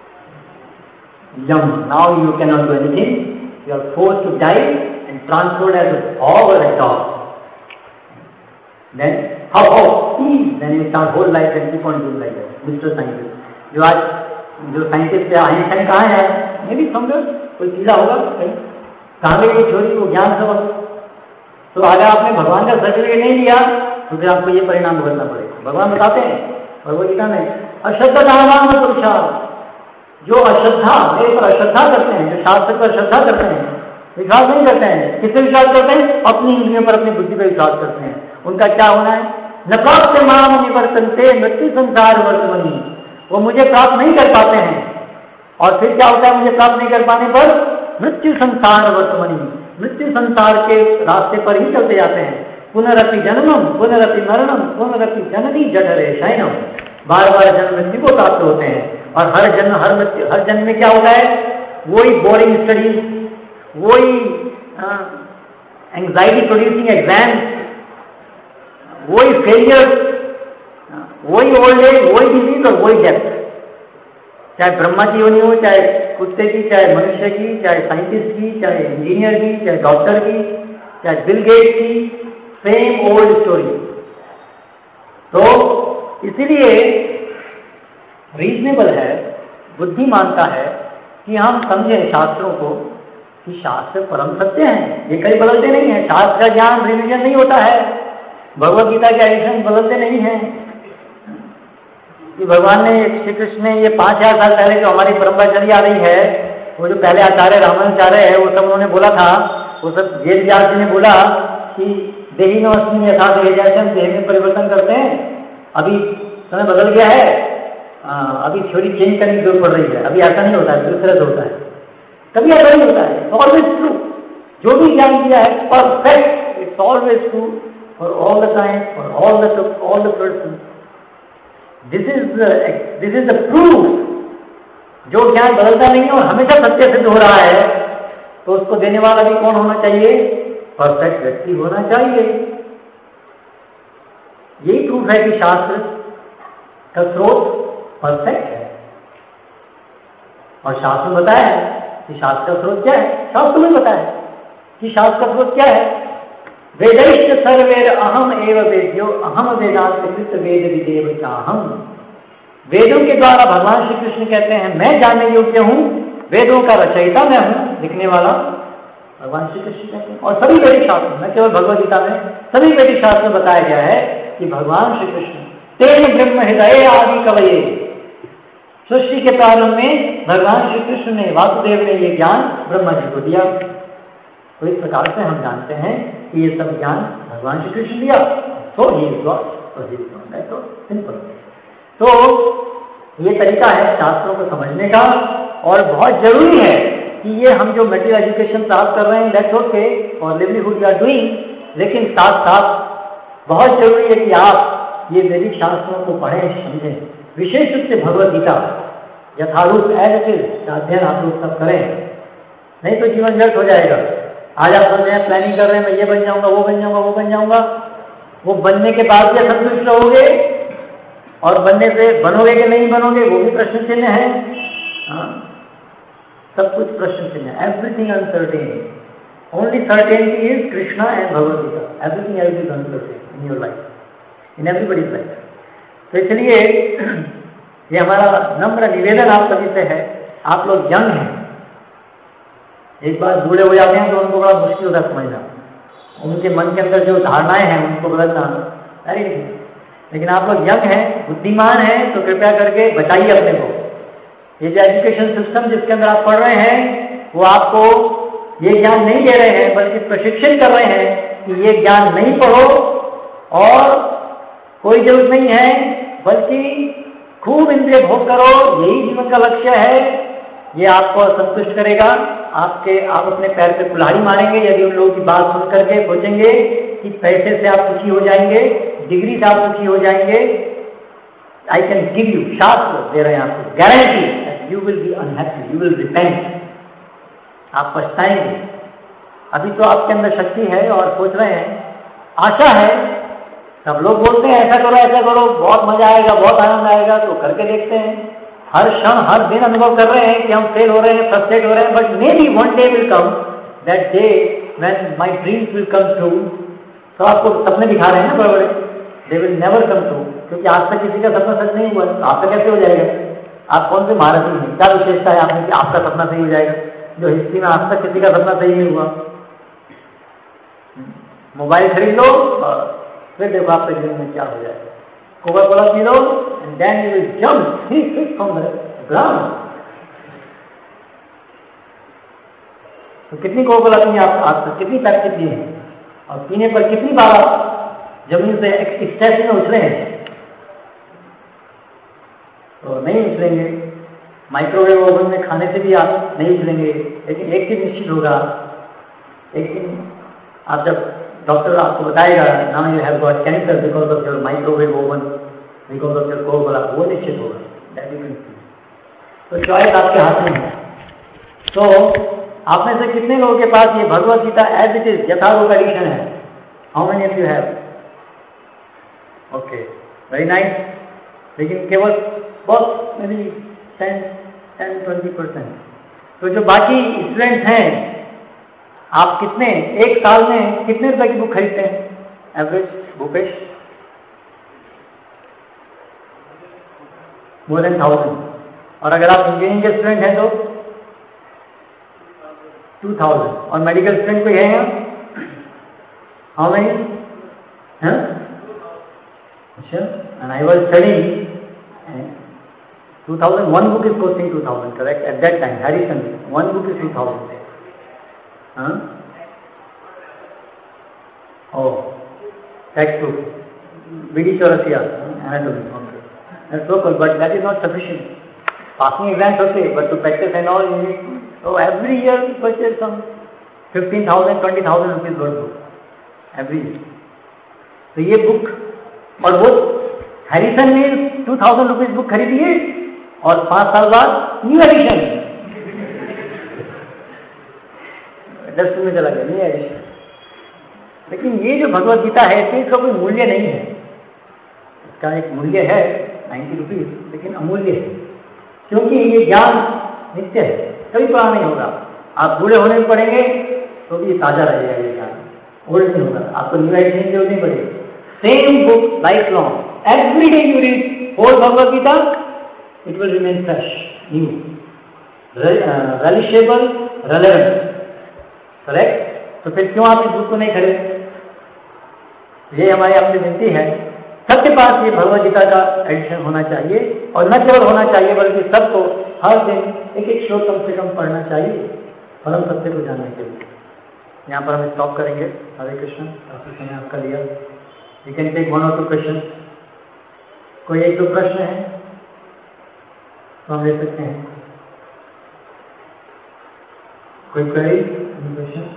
yum, now you can not do anything, you are forced to die and transferred as a hog or a dog. Then how then you start whole life and keep on doing like that. Mr. Scientist, जो scientist है, Einstein कहाँ है? मे भी समझो कोई चीजा होगा कहीं, कहाँ गई वो छोरी को ज्ञान समझ। तो अगर आपने भगवान का सर्टिफिकेट नहीं लिया तो फिर आपको ये परिणाम भुगतना पड़ेगा। भगवान बताते हैं भगवद गीता में, अश्रद्धा नाम पुरुषा, जो अश्रद्धा, मेरे पर अश्रद्धा करते हैं, जो शास्त्र पर श्रद्धा करते हैं, विश्वास नहीं करते हैं। किससे विश्वास करते हैं? अपनी इंद्रियों पर, अपनी बुद्धि पर विश्वास करते हैं। उनका क्या होना है? न प्राप्त माम निवर्तन्ते मृत्यु संसार वर्तमनि, वो मुझे प्राप्त नहीं कर पाते हैं। और फिर क्या होता है मुझे प्राप्त नहीं कर पाने पर? मृत्यु संसार वर्तमनि, मृत्यु संसार के रास्ते पर ही चलते जाते हैं। पुनरपि जन्मम पुनरपि मरणम पुनरपि जननी जठरे शयनम, बार बार जन्म मृत्यु को प्राप्त होते हैं। और हर जन्म में क्या होता है? वही बोरिंग स्टडीज, वही एंग्जाइटी प्रोड्यूसिंग एग्जाम, वही फेलियर, वही ओल्ड एज, वही डिजीज और वही डेथ। चाहे ब्रह्मा की योनि हो, चाहे कुत्ते की, चाहे मनुष्य की, चाहे साइंटिस्ट की, चाहे इंजीनियर की, चाहे डॉक्टर की, चाहे बिल गेट्स की, सेम ओल्ड स्टोरी। तो इसीलिए रीजनेबल है, बुद्धि मानता है कि हम समझें शास्त्रों को कि शास्त्र परम सत्य हैं, ये कहीं बदलते नहीं है। शास्त्र का ज्ञान रिविजन नहीं होता है, भगवद गीता के एडिशन बदलते नहीं हैं। कि भगवान ने, श्री कृष्ण ने ये 5000 साल पहले जो हमारी परंपरा चली आ रही है, वो जो पहले आचार्य रामानुजाचार्य है, वो सब उन्होंने बोला था, वो सब वेद व्यास जी ने बोला कि देही नो अस्मिन् यथा देह, देह में परिवर्तन करते हैं। अभी समय बदल गया है, अभी थ्योरी चेंज करने की जरूरत पड़ रही है। अभी ऐसा नहीं होता है, दूसरा होता है, कभी ऐसा नहीं होता है। ऑलवेज ट्रू, जो भी ज्ञान दिया है perfect, it's always true for all the time, for all the persons. This is the proof। जो ज्ञान बदलता नहीं है और हमेशा सत्य सिद्ध हो रहा है, तो उसको देने वाला भी कौन होना चाहिए? परफेक्ट व्यक्ति होना चाहिए। यही प्रूफ है कि शास्त्र का स्रोत परफेक्ट है। और शास्त्र में बताया है कि शास्त्र का स्रोत क्या है। शास्त्र में बताया है कि शास्त्र का स्रोत क्या है। वेदैश्च सर्वैर अहम एव वेद्यो अहम वेदांत कृत वेद विदेव चाहम। वेदों के द्वारा भगवान श्री कृष्ण कहते हैं मैं जानने योग्य हूं, वेदों का रचयिता मैं हूं, लिखने वाला भगवान श्री कृष्ण कहते हैं। और सभी वैदिक शास्त्र में, केवल भगवद गीता में, सभी वैदिक शास्त्र में बताया गया है कि भगवान श्री कृष्ण तेन ब्रह्म हृदय आदि कवये, सृष्टि के प्रारंभ में भगवान श्री कृष्ण ने, वासुदेव ने ये ज्ञान ब्रह्मा जी को दिया। तो इस प्रकार से हम जानते हैं कि ये सब ज्ञान भगवान श्री कृष्ण दिया। तो ही इज गॉड, तो he is God, that's all, simple. तो ये तरीका है शास्त्रों को समझने का। और बहुत जरूरी है कि ये हम जो मटेरियल एजुकेशन प्राप्त कर रहे हैं, दैट्स ओके, और लिवलीहुड वी आर डूइंग, लेकिन साथ साथ बहुत जरूरी है कि आप ये वैदिक शास्त्रों को पढ़ें, समझें, विशेष रूप से भगवद गीता यथारूप एज इट इज का अध्ययन आप लोग सब करें, नहीं तो जीवन व्यर्थ हो जाएगा। आज आप समझ रहे हैं, प्लानिंग कर रहे हैं, मैं ये बन जाऊंगा, वो बन जाऊंगा, वो बन जाऊंगा, वो बनने के बाद भी असंतुष्ट रहोगे, और बनने से बनोगे कि नहीं बनोगे वो भी प्रश्न चिन्ह है। सब कुछ प्रश्न चिन्ह है। Everything uncertain, only certainty is Krishna and Bhagavad Gita. Everything else is uncertain in your life, in everybody's life. तो इसलिए ये हमारा नम्र निवेदन आप सभी से है। आप लोग यंग हैं, एक बार बूढ़े हो जाते हैं तो उनको बड़ा मुश्किल होता है समझना, उनके मन के अंदर जो धारणाएं हैं उनको बदलना, अरे लेकिन आप लोग यंग हैं, बुद्धिमान हैं, तो कृपया करके बचाइए अपने को। ये जो एजुकेशन सिस्टम जिसके अंदर आप पढ़ रहे हैं वो आपको ये ज्ञान नहीं दे रहे हैं, बल्कि प्रशिक्षण कर रहे हैं कि ये ज्ञान नहीं पढ़ो और कोई जरूरत नहीं है, बल्कि खूब इंद्रिय भोग करो, यही जीवन का लक्ष्य है। ये आपको संतुष्ट करेगा। आप अपने पैर पे कुल्हाड़ी मारेंगे यदि उन लोगों की बात सुन करके सोचेंगे कि पैसे से आप सुखी हो जाएंगे, डिग्री से आप सुखी हो जाएंगे। आई कैन गिव यू, शास्त्र दे रहे हैं आपको guarantee, you will be unhappy, you will repent, आप पछताएंगे। अभी तो आपके अंदर शक्ति है और सोच रहे हैं, आशा है, सब लोग बोलते हैं ऐसा करो, बहुत मजा आएगा, बहुत आनंद आएगा, तो करके देखते हैं। हर क्षण हर दिन अनुभव कर रहे हैं कि हम फेल हो रहे हैं, फ्रस्ट्रेट हो रहे हैं, but may be one day will come, that day when my dreams will come true. तो आपको सपने दिखा रहे हैं ना बड़े बड़े, they will never come true, क्योंकि आज तक किसी का सपना सच नहीं हुआ, तो आपका कैसे हो जाएगा? आप कौन से महारथी हैं? क्या विशेषता है आपने कि आपका सपना सही हो जाएगा, जो हिस्ट्री में आज तक किसी का सपना सही नहीं हुआ? मोबाइल खरीद लो, फिर देखो आपके जीवन में क्या हो जाएगा। कोका कोला पी लो and then you will jump 3 feet from the ground. तो कितनी कोका कोला पी आप कितनी पैकेट पी है, और पीने पर कितनी बार आप जमीन से स्टेप में उछले हैं? तो नहीं उछलेंगे। माइक्रोवेव ओवन में खाने से भी आप नहीं उछलेंगे। लेकिन एक चीज निश्चित होगा, एक दिन आप जब डॉक्टर आपको बताएगा now you have got cancer because of your microwave oven, because of your Coca Cola, वो निश्चित होगा। तो चॉइस आपके हाथ में है। तो आप में से कितने लोगों के पास ये Bhagavad Gita as it is यथारूप एडिशन है? How many of you have? Okay, very nice. लेकिन केवल बहुत मे बी 10-20%। तो जो बाकी स्टूडेंट्स हैं, आप कितने एक साल में कितने रुपए की बुक खरीदते हैं एवरेज भूपेश? More than 1000। और अगर आप इंजीनियरिंग के स्टूडेंट हैं तो 2000। और मेडिकल स्टूडेंट कोई है यहाँ? How many? अच्छा, and I was studying 2000. One book is costing 2000, correct? At that time, Harrison, one book is 2000. Huh? Oh, textbook, BD Chaurasia, anatomy. Okay, that's so cool, but that is not sufficient. Passing exams okay, but to practice and all, you need. So every year we purchase some 15,000, 20,000 rupees worth book every year. तो ये book, और वो Harrison ने 2000 rupees book खरीदी है, और 5 साल बाद न्यू एडिशन। डस्टबिन में चला गया, नहीं एडिशन। लेकिन ये जो भगवत गीता है इसमें इसका कोई मूल्य नहीं है। इसका एक मूल्य है 90 रुपीज, लेकिन अमूल्य है, क्योंकि ये ज्ञान नित्य है, कभी पुराना नहीं होगा। आप बूढ़े होने में पढ़ेंगे तो भी ताजा रहेगा ये ज्ञान, ओल्ड नहीं होगा। आपको न्यू एडिशन की जरूरत नहीं पड़ेगी। Same book life long, every day you read whole Bhagavat Gita, it will remain fresh, new, relishable, relevant, correct. तो फिर क्यों आप इस बुक को नहीं खरीदते? ये हमारी आपसे विनती है, सबके पास ये भगवत गीता का एडिशन होना चाहिए, और न केवल होना चाहिए बल्कि सबको हर दिन एक एक श्लोक कम से कम पढ़ना चाहिए परम सत्य को जानने के लिए। यहाँ पर हम स्टॉप करेंगे। हरे कृष्ण, काफी समय आपका लिया। You can take 1 or 2 question. कोई 1-2 प्रश्न है तो हम ले सकते हैं। कोई क्वेरी, क्वेश्चन?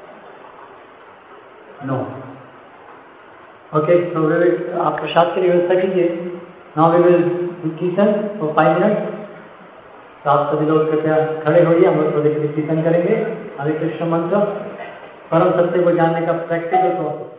नो। ओके, तो आप प्रसाद की व्यवस्था कीजिए। Now we will kirtan for 5 minutes. तो आप सभी लोग कृपया खड़े होइए, हम लोग थोड़ी कीर्तन करेंगे। हरे कृष्ण मंत्र परम सत्य को जानने का प्रैक्टिकल प्रोसेस।